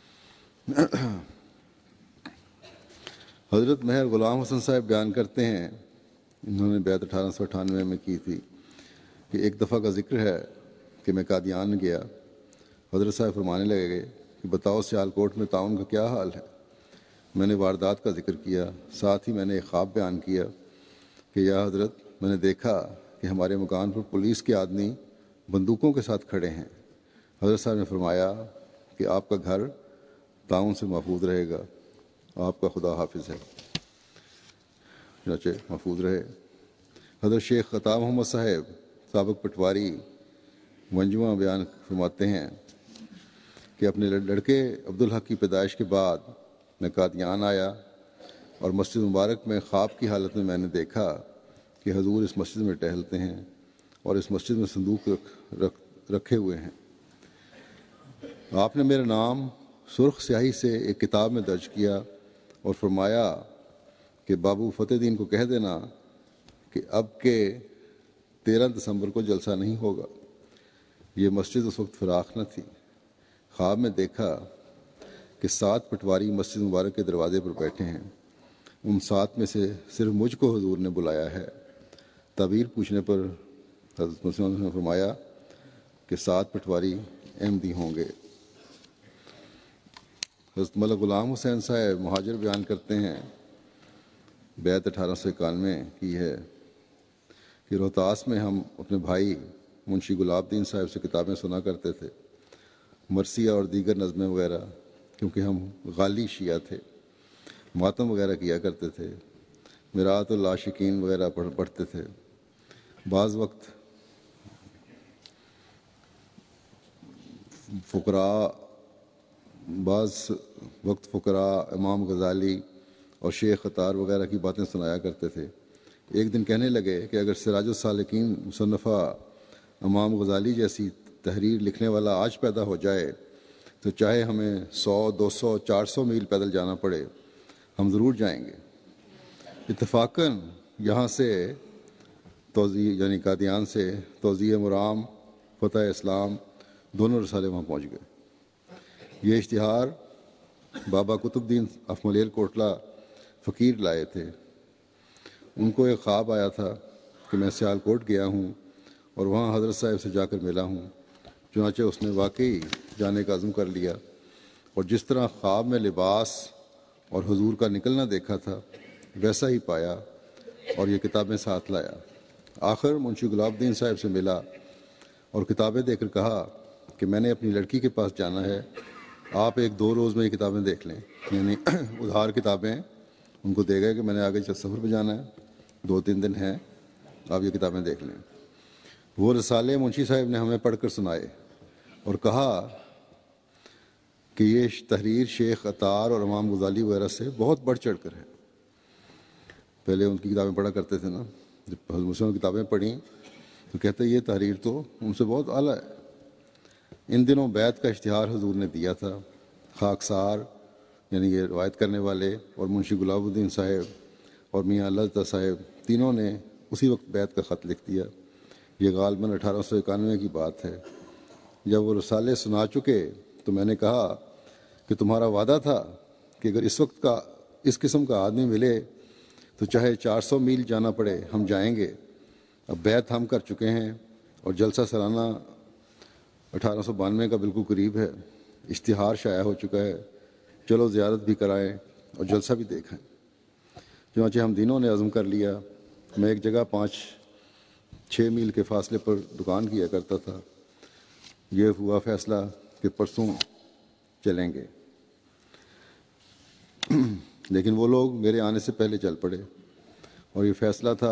حضرت مہر غلام حسن صاحب بیان کرتے ہیں، انہوں نے بیعت 1898 میں کی تھی، کہ ایک دفعہ کا ذکر ہے کہ میں قادیان گیا۔ حضرت صاحب فرمانے لگے گئے کہ بتاؤ سیالکوٹ میں تعاون کا کیا حال ہے؟ میں نے واردات کا ذکر کیا، ساتھ ہی میں نے ایک خواب بیان کیا کہ یا حضرت، میں نے دیکھا کہ ہمارے مکان پر پولیس کے آدمی بندوقوں کے ساتھ کھڑے ہیں۔ حضرت صاحب نے فرمایا کہ آپ کا گھر تعاون سے محفوظ رہے گا، آپ کا خدا حافظ ہے، چنانچہ محفوظ رہے۔ حضرت شیخ عطا محمد صاحب سابق پٹواری منجواں بیان فرماتے ہیں کہ اپنے لڑکے عبدالحق کی پیدائش کے بعد میں قادیان آیا اور مسجد مبارک میں خواب کی حالت میں نے دیکھا کہ حضور اس مسجد میں ٹہلتے ہیں اور اس مسجد میں صندوق رکھے ہوئے ہیں۔ آپ نے میرا نام سرخ سیاہی سے ایک کتاب میں درج کیا اور فرمایا کہ بابو فتح دین کو کہہ دینا کہ اب کے 13 دسمبر کو جلسہ نہیں ہوگا۔ یہ مسجد اس وقت فراخ نہ تھی۔ خواب میں دیکھا کہ 7 پٹواری مسجد مبارک کے دروازے پر بیٹھے ہیں، ان 7 میں سے صرف مجھ کو حضور نے بلایا ہے۔ تعبیر پوچھنے پر حضرت مسلم نے فرمایا کہ 7 پٹواری احمدی ہوں گے۔ حضرت مولانا غلام حسین صاحب مہاجر بیان کرتے ہیں، بیعت 1891 کی ہے کہ روہتاس میں ہم اپنے بھائی منشی گلاب الدین صاحب سے کتابیں سنا کرتے تھے، مرثیہ اور دیگر نظمیں وغیرہ، کیونکہ ہم غالی شیعہ تھے، ماتم وغیرہ کیا کرتے تھے، میرات العاشقین وغیرہ پڑھتے تھے۔ بعض وقت فقراء امام غزالی اور شیخ قطار وغیرہ کی باتیں سنایا کرتے تھے۔ ایک دن کہنے لگے کہ اگر سراج السالکین مصنفہ امام غزالی جیسی تحریر لکھنے والا آج پیدا ہو جائے تو چاہے ہمیں 100، 200، 400 میل پیدل جانا پڑے، ہم ضرور جائیں گے۔ اتفاقاً یہاں سے توضیح یعنی قادیان سے توضیح مرام، فتح اسلام دونوں رسالے وہاں پہنچ گئے۔ یہ اشتہار بابا قطب الدین آف ملیل کوٹلہ فقیر لائے تھے۔ ان کو ایک خواب آیا تھا کہ میں سیالکوٹ گیا ہوں اور وہاں حضرت صاحب سے جا کر ملا ہوں، چنانچہ اس نے واقعی جانے کا عزم کر لیا، اور جس طرح خواب میں لباس اور حضور کا نکلنا دیکھا تھا ویسا ہی پایا اور یہ کتابیں ساتھ لایا۔ آخر منشی گلاب الدین صاحب سے ملا اور کتابیں دے کر کہا کہ میں نے اپنی لڑکی کے پاس جانا ہے، آپ 1-2 روز میں یہ کتابیں دیکھ لیں، یعنی ادھار کتابیں ان کو دے گئے کہ میں نے آگے سفر پہ جانا ہے، 2-3 دن ہیں، آپ یہ کتابیں دیکھ لیں۔ وہ رسالے منشی صاحب نے ہمیں پڑھ کر سنائے اور کہا کہ یہ تحریر شیخ عطار اور امام غزالی وغیرہ سے بہت بڑھ چڑھ کر ہے۔ پہلے ان کی کتابیں پڑھا کرتے تھے نا، جب حضرت مسلم کی کتابیں پڑھیں تو کہتے ہیں یہ تحریر تو ان سے بہت اعلیٰ ہے۔ ان دنوں بیعت کا اشتہار حضور نے دیا تھا۔ خاکسار یعنی یہ روایت کرنے والے اور منشی گلاب الدین صاحب اور میاں اللہ صاحب تینوں نے اسی وقت بیعت کا خط لکھ دیا۔ یہ غالباً 1891 کی بات ہے۔ جب وہ رسالے سنا چکے تو میں نے کہا کہ تمہارا وعدہ تھا کہ اگر اس قسم کا آدمی ملے تو چاہے 400 میل جانا پڑے ہم جائیں گے۔ اب بیعت ہم کر چکے ہیں اور جلسہ سالانہ 1892 کا بالکل قریب ہے۔ اشتہار شائع ہو چکا ہے، چلو زیارت بھی کرائیں اور جلسہ بھی دیکھیں۔ چنانچہ ہم دینوں نے عزم کر لیا۔ میں ایک جگہ 5-6 میل کے فاصلے پر دکان کیا کرتا تھا۔ یہ ہوا فیصلہ کہ پرسوں چلیں گے، لیکن وہ لوگ میرے آنے سے پہلے چل پڑے اور یہ فیصلہ تھا۔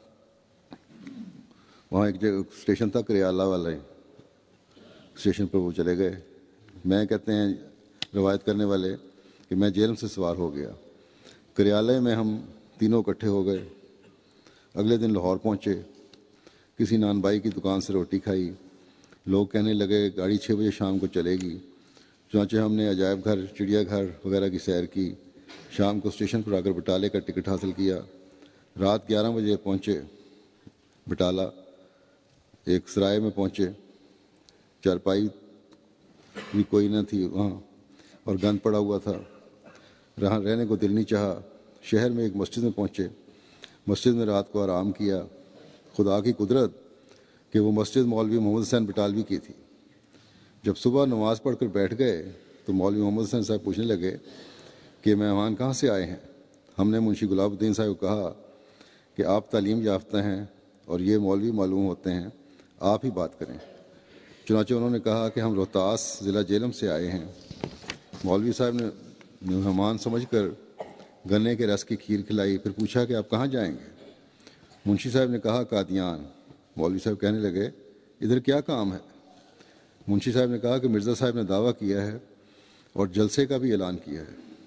وہاں ایک جگہ اسٹیشن تھا کریالہ والے اسٹیشن پر وہ چلے گئے۔ میں کہتے ہیں روایت کرنے والے کہ میں جیلم سے سوار ہو گیا۔ کریالے میں ہم تینوں اکٹھے ہو گئے۔ اگلے دن لاہور پہنچے، کسی نان بائی کی دکان سے روٹی کھائی۔ لوگ کہنے لگے گاڑی 6 بجے شام کو چلے گی۔ چنانچہ ہم نے عجائب گھر، چڑیا گھر وغیرہ کی سیر کی۔ شام کو اسٹیشن پر آ کر بٹالے کا ٹکٹ حاصل کیا۔ رات 11 بجے پہنچے بٹالہ۔ ایک سرائے میں پہنچے، چارپائی بھی کوئی نہ تھی وہاں اور گند پڑا ہوا تھا، رہنے کو دل نہیں چاہا۔ شہر میں ایک مسجد میں پہنچے، مسجد میں رات کو آرام کیا۔ خدا کی قدرت کہ وہ مسجد مولوی محمد حسین بٹالوی کی تھی۔ جب صبح نماز پڑھ کر بیٹھ گئے تو مولوی محمد حسین صاحب پوچھنے لگے کہ مہمان کہاں سے آئے ہیں؟ ہم نے منشی گلاب الدین صاحب کو کہا کہ آپ تعلیم یافتہ ہیں اور یہ مولوی معلوم ہوتے ہیں، آپ ہی بات کریں۔ چنانچہ انہوں نے کہا کہ ہم روہتاس ضلع جیلم سے آئے ہیں۔ مولوی صاحب نے مہمان سمجھ کر گنے کے رس کی کھیر کھلائی، پھر پوچھا کہ آپ کہاں جائیں گے؟ منشی صاحب نے کہا قادیان۔ مولوی صاحب کہنے لگے ادھر کیا کام ہے؟ منشی صاحب نے کہا کہ مرزا صاحب نے دعویٰ کیا ہے اور جلسے کا بھی اعلان کیا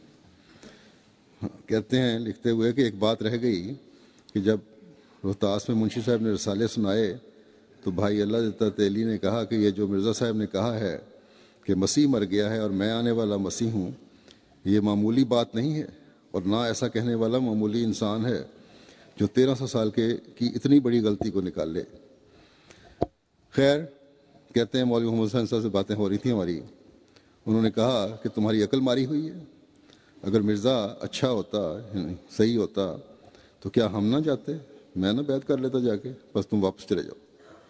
ہے۔ کہتے ہیں لکھتے ہوئے کہ ایک بات رہ گئی کہ جب روہتاس میں منشی صاحب نے رسالے سنائے تو بھائی اللہ دیتا تیلی نے کہا کہ یہ جو مرزا صاحب نے کہا ہے کہ مسیح مر گیا ہے اور میں آنے والا مسیح ہوں، یہ معمولی بات نہیں ہے، اور نہ ایسا کہنے والا معمولی انسان ہے جو 1300 سال کی اتنی بڑی غلطی کو نکال لے۔ خیر، کہتے ہیں مولوی محمد حسین صاحب سے باتیں ہو رہی تھیں ہماری۔ انہوں نے کہا کہ تمہاری عقل ماری ہوئی ہے، اگر مرزا اچھا ہوتا صحیح ہوتا تو کیا ہم نہ جاتے؟ میں نہ بیعت کر لیتا جا کے، بس تم واپس چلے جاؤ۔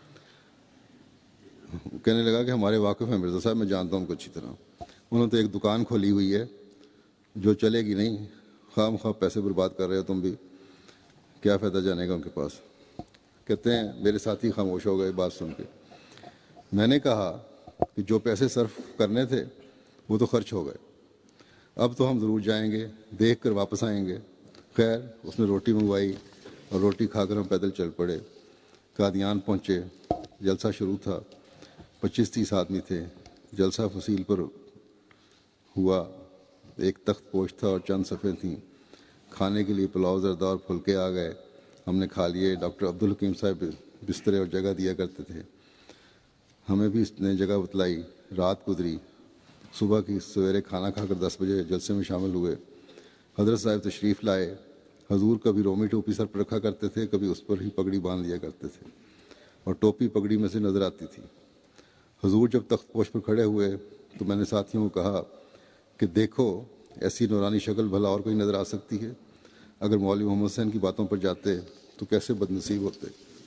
کہنے لگا کہ ہمارے واقف ہیں مرزا صاحب، میں جانتا ہوں ان کو اچھی طرح، انہوں نے تو ایک دکان کھولی ہوئی ہے جو چلے گی نہیں، خواہ مخواہ پیسے برباد کر رہے ہو تم بھی، کیا فائدہ جانے گا ان کے پاس۔ کہتے ہیں میرے ساتھی خاموش ہو گئے بات سن کے۔ میں نے کہا کہ جو پیسے صرف کرنے تھے وہ تو خرچ ہو گئے، اب تو ہم ضرور جائیں گے، دیکھ کر واپس آئیں گے۔ خیر، اس نے روٹی منگوائی اور روٹی کھا کر ہم پیدل چل پڑے۔ قادیان پہنچے، جلسہ شروع تھا، 25-30 آدمی تھے۔ جلسہ فصیل پر ہوا، ایک تخت پوش تھا اور چند صفیں تھیں۔ کھانے کے لیے پلاؤ زردہ اور پھلکے آ گئے، ہم نے کھا لیے۔ ڈاکٹر عبدالحکیم صاحب بسترے اور جگہ دیا کرتے تھے، ہمیں بھی اس نے جگہ بتلائی۔ رات گزری، صبح کی سویرے کھانا کھا کر 10 بجے جلسے میں شامل ہوئے۔ حضرت صاحب تشریف لائے۔ حضور کبھی رومی ٹوپی سر پر رکھا کرتے تھے، کبھی اس پر ہی پگڑی باندھ لیا کرتے تھے اور ٹوپی پگڑی میں سے نظر آتی تھی۔ حضور جب تخت پوش پر کھڑے ہوئے تو میں نے ساتھیوں کو کہا کہ دیکھو ایسی نورانی شکل بھلا اور کوئی نظر آ سکتی ہے؟ اگر مولوی محمد حسین کی باتوں پر جاتے تو کیسے بد نصیب ہوتے۔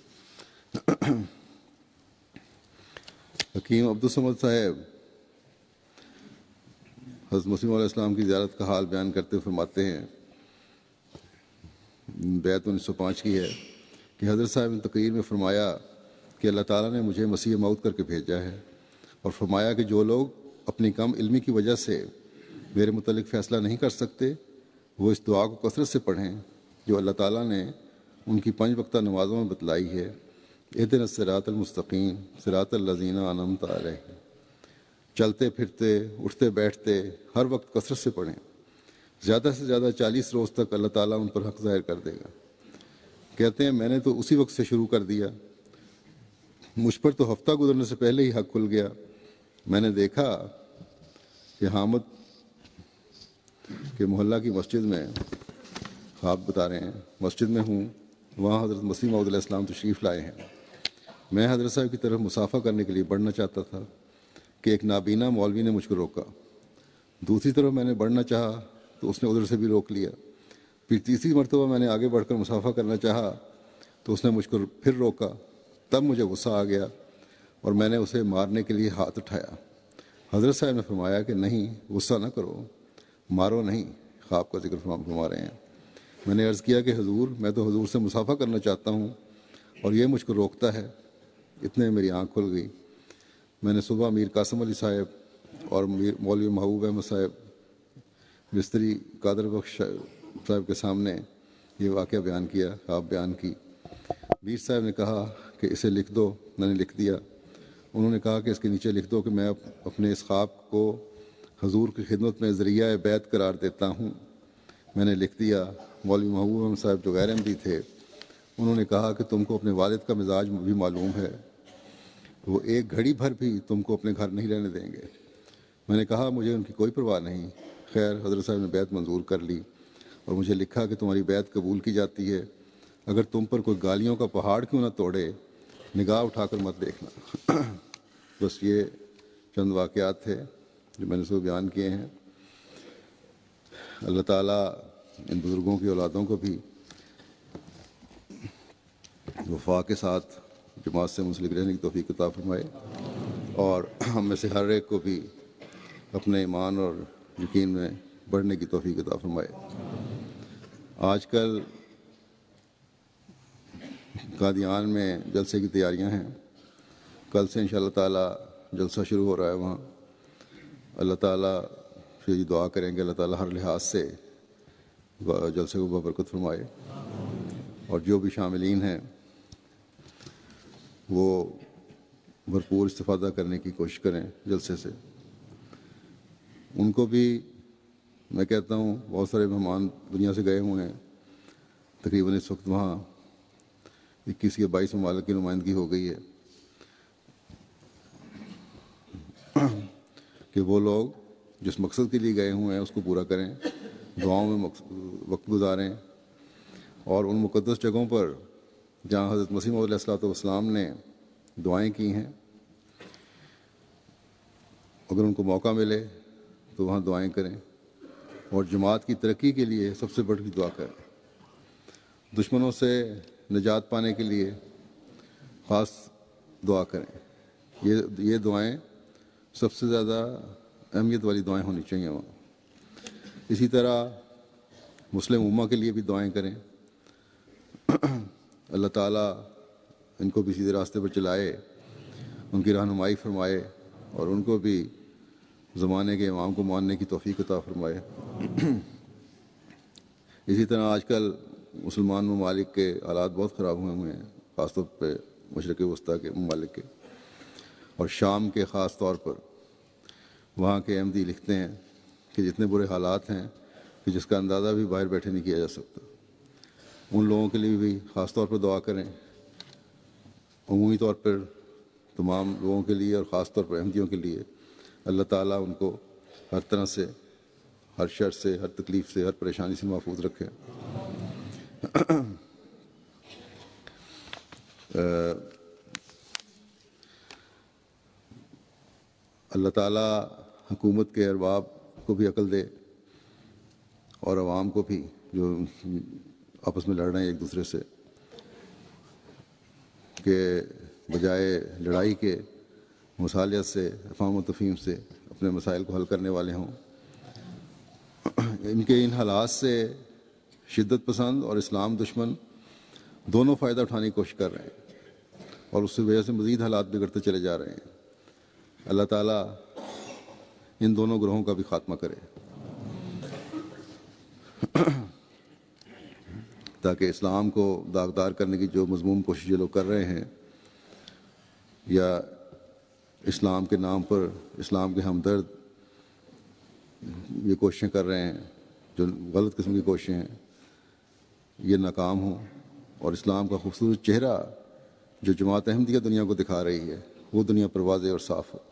حکیم عبدالصمد صاحب حضرت مسیح علیہ السلام کی زیارت کا حال بیان کرتے فرماتے ہیں، بیعت 1905 کی ہے کہ حضرت صاحب نے تقریر میں فرمایا کہ اللہ تعالیٰ نے مجھے مسیح موعود کر کے بھیجا ہے، اور فرمایا کہ جو لوگ اپنی کم علمی کی وجہ سے میرے متعلق فیصلہ نہیں کر سکتے وہ اس دعا کو کثرت سے پڑھیں جو اللہ تعالیٰ نے ان کی 5 وقتہ نمازوں میں بتلائی ہے، اہدنا الصراط المستقیم صراط الذین انعمت علیہم۔ چلتے پھرتے اٹھتے بیٹھتے ہر وقت کثرت سے پڑھیں، زیادہ سے زیادہ 40 روز تک اللہ تعالیٰ ان پر حق ظاہر کر دے گا۔ کہتے ہیں میں نے تو اسی وقت سے شروع کر دیا، مجھ پر تو ہفتہ گزرنے سے پہلے ہی حق کھل گیا۔ میں نے دیکھا کہ حامد کے محلہ کی مسجد میں، خواب بتا رہے ہیں، مسجد میں ہوں، وہاں حضرت مسیح موعود علیہ السلام تشریف لائے ہیں۔ میں حضرت صاحب کی طرف مصافحہ کرنے کے لیے بڑھنا چاہتا تھا کہ ایک نابینا مولوی نے مجھ کو روکا۔ دوسری طرف میں نے بڑھنا چاہا تو اس نے ادھر سے بھی روک لیا۔ پھر تیسری مرتبہ میں نے آگے بڑھ کر مصافحہ کرنا چاہا تو اس نے مجھ کو پھر روکا۔ تب مجھے غصہ آ گیا اور میں نے اسے مارنے کے لیے ہاتھ اٹھایا۔ حضرت صاحب نے فرمایا کہ نہیں، غصہ نہ کرو، مارو نہیں۔ خواب کا ذکر فرما رہے ہیں۔ میں نے عرض کیا کہ حضور، میں تو حضور سے مصافحہ کرنا چاہتا ہوں اور یہ مجھ کو روکتا ہے۔ اتنے میں میری آنکھ کھل گئی۔ میں نے صبح میر قاسم علی صاحب اور مولوی محبوب احمد صاحب مستری قادر بخش صاحب کے سامنے یہ واقعہ بیان کیا، خواب بیان کی۔ میر صاحب نے کہا کہ اسے لکھ دو۔ میں نے لکھ دیا۔ انہوں نے کہا کہ اس کے نیچے لکھ دو کہ میں اپنے اس خواب کو حضور کی خدمت میں ذریعہ بیعت قرار دیتا ہوں۔ میں نے لکھ دیا۔ مولوی محبوب احمد صاحب جو غیر احمدی تھے، انہوں نے کہا کہ تم کو اپنے والد کا مزاج بھی معلوم ہے، وہ ایک گھڑی بھر بھی تم کو اپنے گھر نہیں رہنے دیں گے۔ میں نے کہا مجھے ان کی کوئی پرواہ نہیں۔ خیر، حضرت صاحب نے بیعت منظور کر لی اور مجھے لکھا کہ تمہاری بیعت قبول کی جاتی ہے، اگر تم پر کوئی گالیوں کا پہاڑ کیوں نہ توڑے، نگاہ اٹھا کر مت دیکھنا۔ بس یہ چند واقعات تھے جو میں نے سب بیان کیے ہیں۔ اللہ تعالیٰ ان بزرگوں کی اولادوں کو بھی وفا کے ساتھ جماعت سے منسلک رہنے کی توفیق عطا فرمائے، اور ہم میں سے ہر ایک کو بھی اپنے ایمان اور یقین میں بڑھنے کی توفیق عطا فرمائے۔ آج کل قادیان میں جلسے کی تیاریاں ہیں۔ کل سے انشاءاللہ تعالیٰ جلسہ شروع ہو رہا ہے وہاں۔ اللہ تعالیٰ سے یہ دعا کریں کہ اللہ تعالیٰ ہر لحاظ سے جلسے کو ببرکت فرمائے، اور جو بھی شاملین ہیں وہ بھرپور استفادہ کرنے کی کوشش کریں جلسے سے۔ ان کو بھی میں کہتا ہوں، بہت سارے مہمان دنیا سے گئے ہوئے ہیں، تقریباً اس وقت وہاں 21 یا 22 ممالک کی نمائندگی ہو گئی ہے، کہ وہ لوگ جس مقصد کے لیے گئے ہوئے ہیں اس کو پورا کریں، دعاؤں میں وقت گزاریں، اور ان مقدس جگہوں پر جہاں حضرت مسیح موعود علیہ السلام نے دعائیں کی ہیں، اگر ان کو موقع ملے تو وہاں دعائیں کریں، اور جماعت کی ترقی کے لیے سب سے بڑی دعا کریں۔ دشمنوں سے نجات پانے کے لیے خاص دعا کریں۔ یہ دعائیں سب سے زیادہ اہمیت والی دعائیں ہونی چاہیے وہاں۔ اسی طرح مسلم امہ کے لیے بھی دعائیں کریں، اللہ تعالیٰ ان کو بھی سیدھے راستے پر چلائے، ان کی رہنمائی فرمائے، اور ان کو بھی زمانے کے امام کو ماننے کی توفیق عطا فرمائے۔ اسی طرح آج کل مسلمان ممالک کے حالات بہت خراب ہوئے ہیں، خاص طور پہ مشرق وسطیٰ کے ممالک کے، اور شام کے خاص طور پر۔ وہاں کے احمدی لکھتے ہیں کہ جتنے برے حالات ہیں کہ جس کا اندازہ بھی باہر بیٹھے نہیں کیا جا سکتا۔ ان لوگوں کے لیے بھی خاص طور پر دعا کریں، عمومی طور پر تمام لوگوں کے لیے اور خاص طور پر احمدیوں کے لیے اللہ تعالیٰ ان کو ہر طرح سے، ہر شر سے، ہر تکلیف سے، ہر پریشانی سے محفوظ رکھے۔ اللہ تعالیٰ حکومت کے ارباب کو بھی عقل دے، اور عوام کو بھی، جو آپس میں لڑ رہے ہیں ایک دوسرے سے، کہ بجائے لڑائی کے مصالحت سے، افہام و تفہیم سے اپنے مسائل کو حل کرنے والے ہوں۔ ان حالات سے شدت پسند اور اسلام دشمن دونوں فائدہ اٹھانے کی کوشش کر رہے ہیں، اور اس کی وجہ سے مزید حالات بگڑتے چلے جا رہے ہیں۔ اللہ تعالیٰ ان دونوں گروہوں کا بھی خاتمہ کرے، تاکہ اسلام کو داغدار کرنے کی جو مذموم کوشش یہ لوگ کر رہے ہیں، یا اسلام کے نام پر اسلام کے ہمدرد یہ کوششیں کر رہے ہیں جو غلط قسم کی کوششیں ہیں، یہ ناکام ہوں، اور اسلام کا خوبصورت چہرہ جو جماعت احمدیہ دنیا کو دکھا رہی ہے وہ دنیا پر واضح اور صاف ہو۔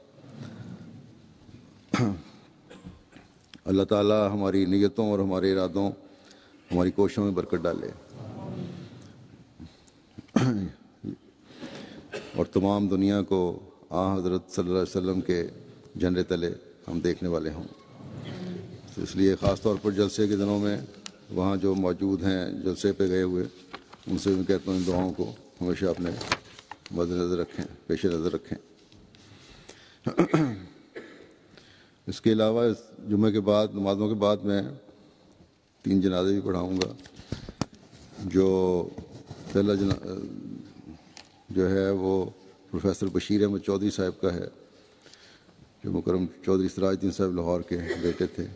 اللہ تعالیٰ ہماری نیتوں اور ہمارے ارادوں، ہماری کوششوں میں برکت ڈالے، اور تمام دنیا کو حضرت صلی اللہ علیہ وسلم کے جھنڈے تلے ہم دیکھنے والے ہوں۔ تو اس لیے خاص طور پر جلسے کے دنوں میں وہاں جو موجود ہیں جلسے پہ گئے ہوئے، ان سے میں کہتا ہوں ان دعاؤں کو ہمیشہ اپنے مد نظر رکھیں، پیش نظر رکھیں۔ اس کے علاوہ جمعے کے بعد نمازوں کے بعد میں 3 جنازے بھی پڑھاؤں گا۔ جو پہلا جو ہے وہ پروفیسر بشیر احمد چودھری صاحب کا ہے، جو مکرم چودھری سراج الدین صاحب لاہور کے بیٹے تھے۔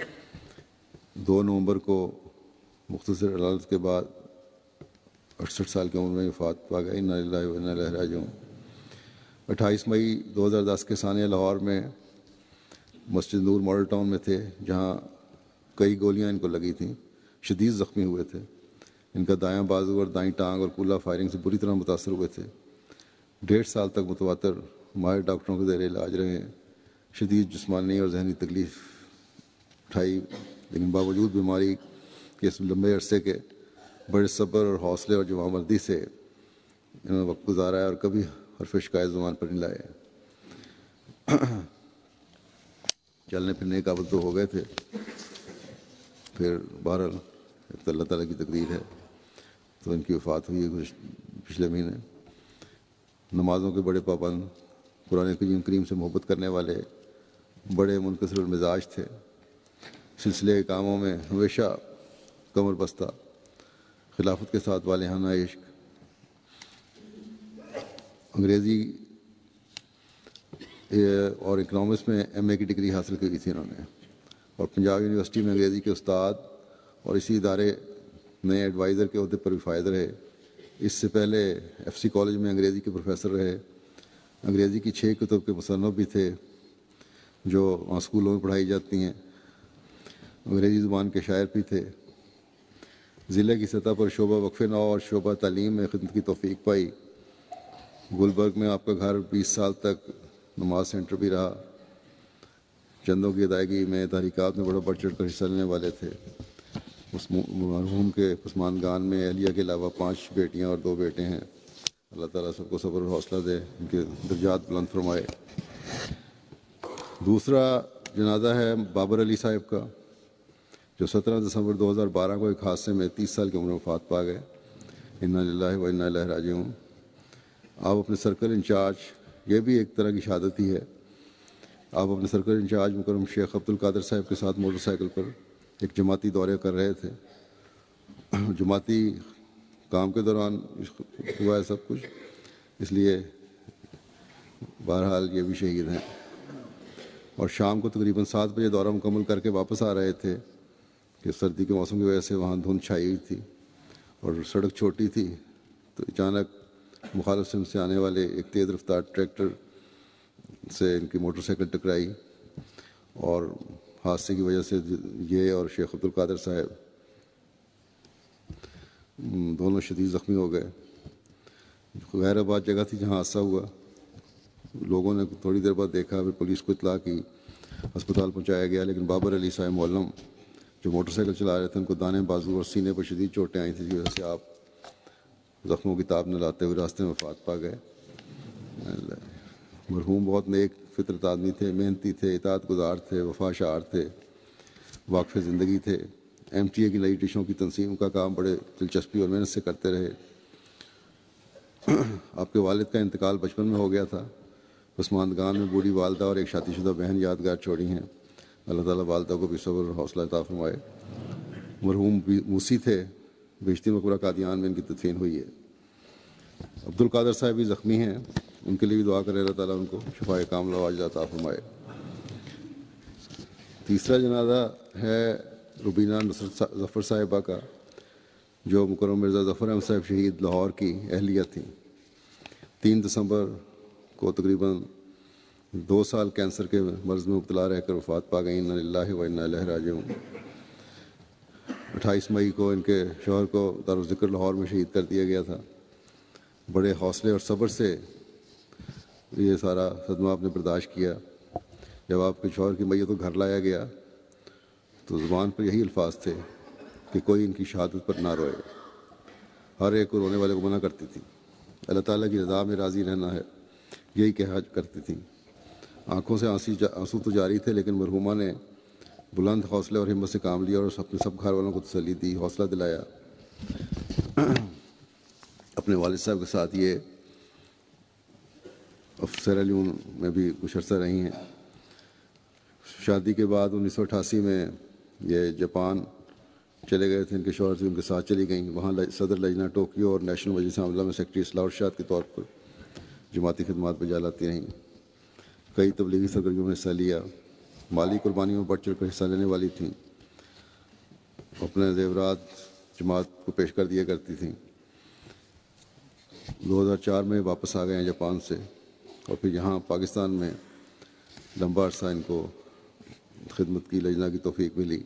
2 نومبر کو مختصر علالت کے بعد 68 سال کی عمر میں وفات پا گئے، انا للہ و انا الیہ راجعون۔ 28 مئی 2010 کے ثانیہ لاہور میں مسجد نور ماڈل ٹاؤن میں تھے، جہاں کئی گولیاں ان کو لگی تھیں، شدید زخمی ہوئے تھے۔ ان کا دایاں بازو اور دائیں ٹانگ اور کولہ فائرنگ سے بری طرح متاثر ہوئے تھے۔ 1.5 سال تک متواتر ماہر ڈاکٹروں کے زیر علاج رہے ہیں، شدید جسمانی اور ذہنی تکلیف اٹھائی، لیکن باوجود بیماری کے اس لمبے عرصے کے بڑے صبر اور حوصلے اور جوانمردی سے انہوں نے وقت گزارا ہے اور کبھی حرف شکایت زبان پر نہیں لائے۔ چلنے پھرنے کے قابل تو ہو گئے تھے، پھر بہرحال اللہ تعالیٰ کی تقدیر ہے تو ان کی وفات ہوئی ہے پچھلے مہینے۔ نمازوں کے بڑے پابند، قرآن کریم سے محبت کرنے والے، بڑے منکسر المزاج تھے، سلسلے کاموں میں ہمیشہ کمر بستہ، خلافت کے ساتھ والہانہ عشق، انگریزی اور اکنامکس میں ایم اے کی ڈگری حاصل کی تھی انہوں نے، اور پنجاب یونیورسٹی میں انگریزی کے استاد اور اسی ادارے میں ایڈوائزر کے عہدے پر بھی فائز رہے۔ اس سے پہلے ایف سی کالج میں انگریزی کے پروفیسر رہے، انگریزی کی 6 کتب کے مصنف بھی تھے جو وہاں اسکولوں میں پڑھائی جاتی ہیں، انگریزی زبان کے شاعر بھی تھے۔ ضلع کی سطح پر شعبہ وقف نو اور شعبہ تعلیم میں خدمت کی توفیق پائی۔ گلبرگ میں آپ کا گھر 20 سال تک نماز سینٹر بھی رہا۔ چندوں کی ادائیگی میں تحریکات میں بڑا بڑھ چڑھ کر حصہ لینے والے تھے۔ اس مرحوم کے پسماندگان میں اہلیہ کے علاوہ 5 بیٹیاں اور 2 بیٹے ہیں۔ اللہ تعالیٰ سب کو صبر اور حوصلہ دے، ان کے درجات بلند فرمائے۔ دوسرا جنازہ ہے بابر علی صاحب کا، جو 17 دسمبر 2012 کو ایک حادثے میں 30 سال کی عمر میں وفات پا گئے۔ انا للہ و انا الیہ راجعون۔ آپ اپنے سرکل انچارج، یہ بھی ایک طرح کی شہادت ہی ہے، آپ اپنے سرکل انچارج مکرم شیخ عبد القادر صاحب کے ساتھ موٹر سائیکل پر ایک جماعتی دورے کر رہے تھے۔ جماعتی کام کے دوران ہوا ہے سب کچھ، اس لیے بہرحال یہ بھی شہید ہیں۔ اور شام کو تقریباً 7 بجے دورہ مکمل کر کے واپس آ رہے تھے کہ سردی کے موسم کی وجہ سے وہاں دھند چھائی ہوئی تھی اور سڑک چھوٹی تھی، تو اچانک مخالف سمت سے آنے والے ایک تیز رفتار ٹریکٹر سے ان کی موٹر سائیکل ٹکرائی، اور حادثے کی وجہ سے یہ اور شیخ عبد القادر صاحب دونوں شدید زخمی ہو گئے۔ غیر آباد جگہ تھی جہاں حادثہ ہوا۔ لوگوں نے تھوڑی دیر بعد دیکھا، پھر پولیس کو اطلاع کی، ہسپتال پہنچایا گیا، لیکن بابر علی صاحب معلم جو موٹر سائیکل چلا رہے تھے ان کو دانے بازو اور سینے پر شدید چوٹیں آئی تھیں، جس وجہ سے آپ زخموں کی تاب نہ لاتے ہوئے راستے میں وفات پا گئے۔ مرحوم بہت نیک فطرت آدمی تھے، محنتی تھے، اطاعت گزار تھے، وفا شعار تھے، واقف زندگی تھے۔ ایم ٹی اے کی نئی ڈشوں کی تنظیم کا کام بڑے دلچسپی اور محنت سے کرتے رہے۔ آپ کے والد کا انتقال بچپن میں ہو گیا تھا۔ پسماندگان میں بوڑھی والدہ اور ایک شادی شدہ بہن یادگار چھوڑی ہیں۔ اللہ تعالیٰ والدہ کو بھی صبر اور حوصلہ عطا فرمائے۔ مرحوم موسی تھے، بیشتی مقبرہ قادیان میں ان کی تدفین ہوئی ہے۔ عبد القادر صاحب بھی زخمی ہیں، ان کے لیے بھی دعا کرے اللہ تعالیٰ ان کو شفائے کاملہ و عاجلہ عطا فرمائے۔ تیسرا جنازہ ہے ربینہ نصرت ظفر صاحبہ کا، جو مکرم مرزا ظفر احمد صاحب شہید لاہور کی اہلیہ تھیں۔ 3 دسمبر کو تقریباً 2 سال کینسر کے مرض میں مبتلا رہ کر وفات پا گئیں. انا للہ و انا الیہ راجعون. 28 مئی کو ان کے شوہر کو دارالذکر لاہور میں شہید کر دیا گیا تھا. بڑے حوصلے اور صبر سے یہ سارا صدمہ آپ نے برداشت کیا. جب آپ کے شوہر کی میت کو گھر لایا گیا تو زبان پر یہی الفاظ تھے کہ کوئی ان کی شہادت پر نہ روئے. ہر ایک کو رونے والے کو منع کرتی تھی. اللہ تعالیٰ کی رضا میں راضی رہنا ہے، یہی کہا کرتی تھیں. آنکھوں سے آنسو تو جاری تھے، لیکن مرحومہ نے بلند حوصلے اور ہمت سے کام لیا اور اپنے سب گھر والوں کو تسلی دی، حوصلہ دلایا. اپنے والد صاحب کے ساتھ یہ سیرا لیون میں بھی کچھ عرصہ رہی ہیں. شادی کے بعد 1988 میں یہ جاپان چلے گئے تھے. ان کے شوہر سے ان کے ساتھ چلی گئیں. وہاں صدر لجنہ ٹوکیو اور نیشنل مجلس عاملہ میں سیکرٹری اصلاح و ارشاد کے طور پر جماعتی خدمات بجا لاتی رہیں. کئی تبلیغی سرگرمیوں میں حصہ لیا. مالی قربانیوں میں بڑھ چڑھ کر حصہ لینے والی تھیں. اپنے زیورات جماعت کو پیش کر دیا کرتی تھیں. 2004 میں واپس آ گئے ہیں جاپان سے، اور پھر یہاں پاکستان میں لمبا عرصہ ان کو خدمت کی لجنہ کی توفیق ملی.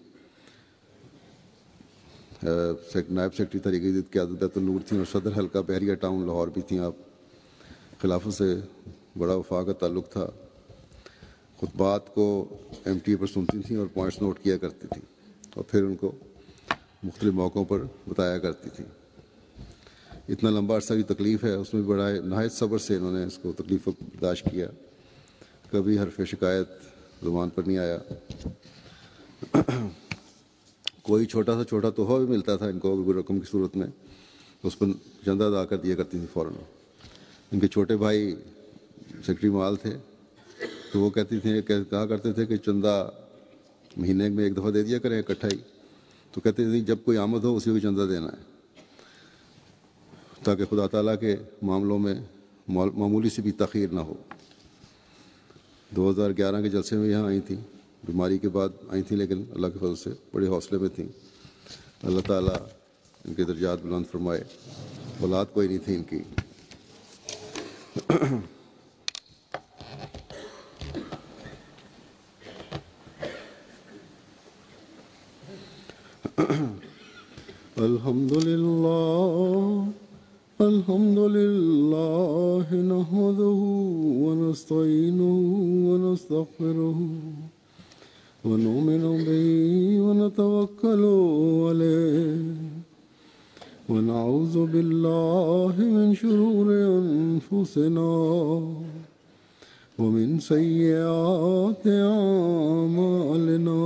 نائب سیکرٹری تحریک جدید قیادت بیت النور تھیں اور صدر حلقہ بحریہ ٹاؤن لاہور بھی تھیں. آپ خلافت سے بڑا وفا کا تعلق تھا. خطبات کو MTA پر سنتی تھیں اور پوائنٹس نوٹ کیا کرتی تھیں اور پھر ان کو مختلف موقعوں پر بتایا کرتی تھیں. اتنا لمبا عرصہ کی تکلیف ہے، اس میں بڑا نہایت صبر سے انہوں نے اس کو تکلیف کو برداشت کیا. کبھی حرف شکایت زبان پر نہیں آیا. کوئی چھوٹا سے چھوٹا تحفہ بھی ملتا تھا ان کو رقم کی صورت میں، اس پر چندہ ادا کر دیا کرتی تھی فوراً. ان کے چھوٹے بھائی سیکرٹری مال تھے تو وہ کہا کرتے تھے کہ چندہ مہینے میں 1 دفعہ دے دیا کریں اکٹھا ہی. تو کہتے تھے جب کوئی آمد ہو اسی کو چندہ دینا ہے، تاکہ خدا تعالیٰ کے معاملوں میں معمولی سی بھی تاخیر نہ ہو. 2011 کے جلسے میں یہاں آئی تھیں. بیماری کے بعد آئی تھیں، لیکن اللہ کے فضل سے بڑے حوصلے میں تھیں. اللہ تعالیٰ ان کے درجات بلند فرمائے. اولاد کوئی نہیں تھی ان کی. الحمد لله نحمده ونستعينه ونستغفره ونؤمن به ونتوكل عليه ونعوذ بالله من شرور أنفسنا ومن سيئات أعمالنا.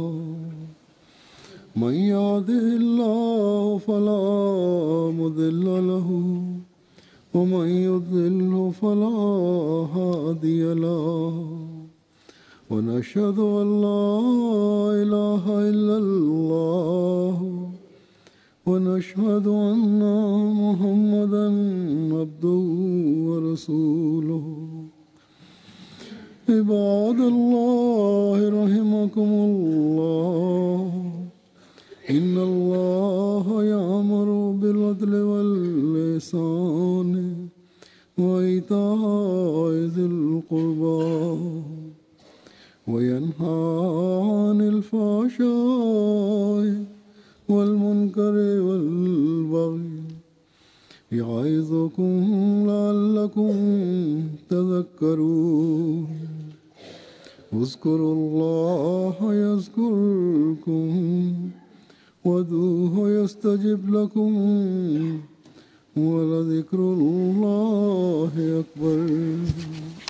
من يهده الله فلا مضل له ومن يضلل فلا هادي له. ونشهد أن لا إله إلا الله ونشهد أن محمدا عبده ورسوله. عباد الله رحمكم الله، إن الله يأمر بالعدل والإحسان وإيتاء ذي القربى وينهى عن الفحشاء والمنكر والبغي يعظكم لعلكم تذكرون. اذكروا الله يذكركم وادعوه يستجب لكم ولذكر الله أكبر.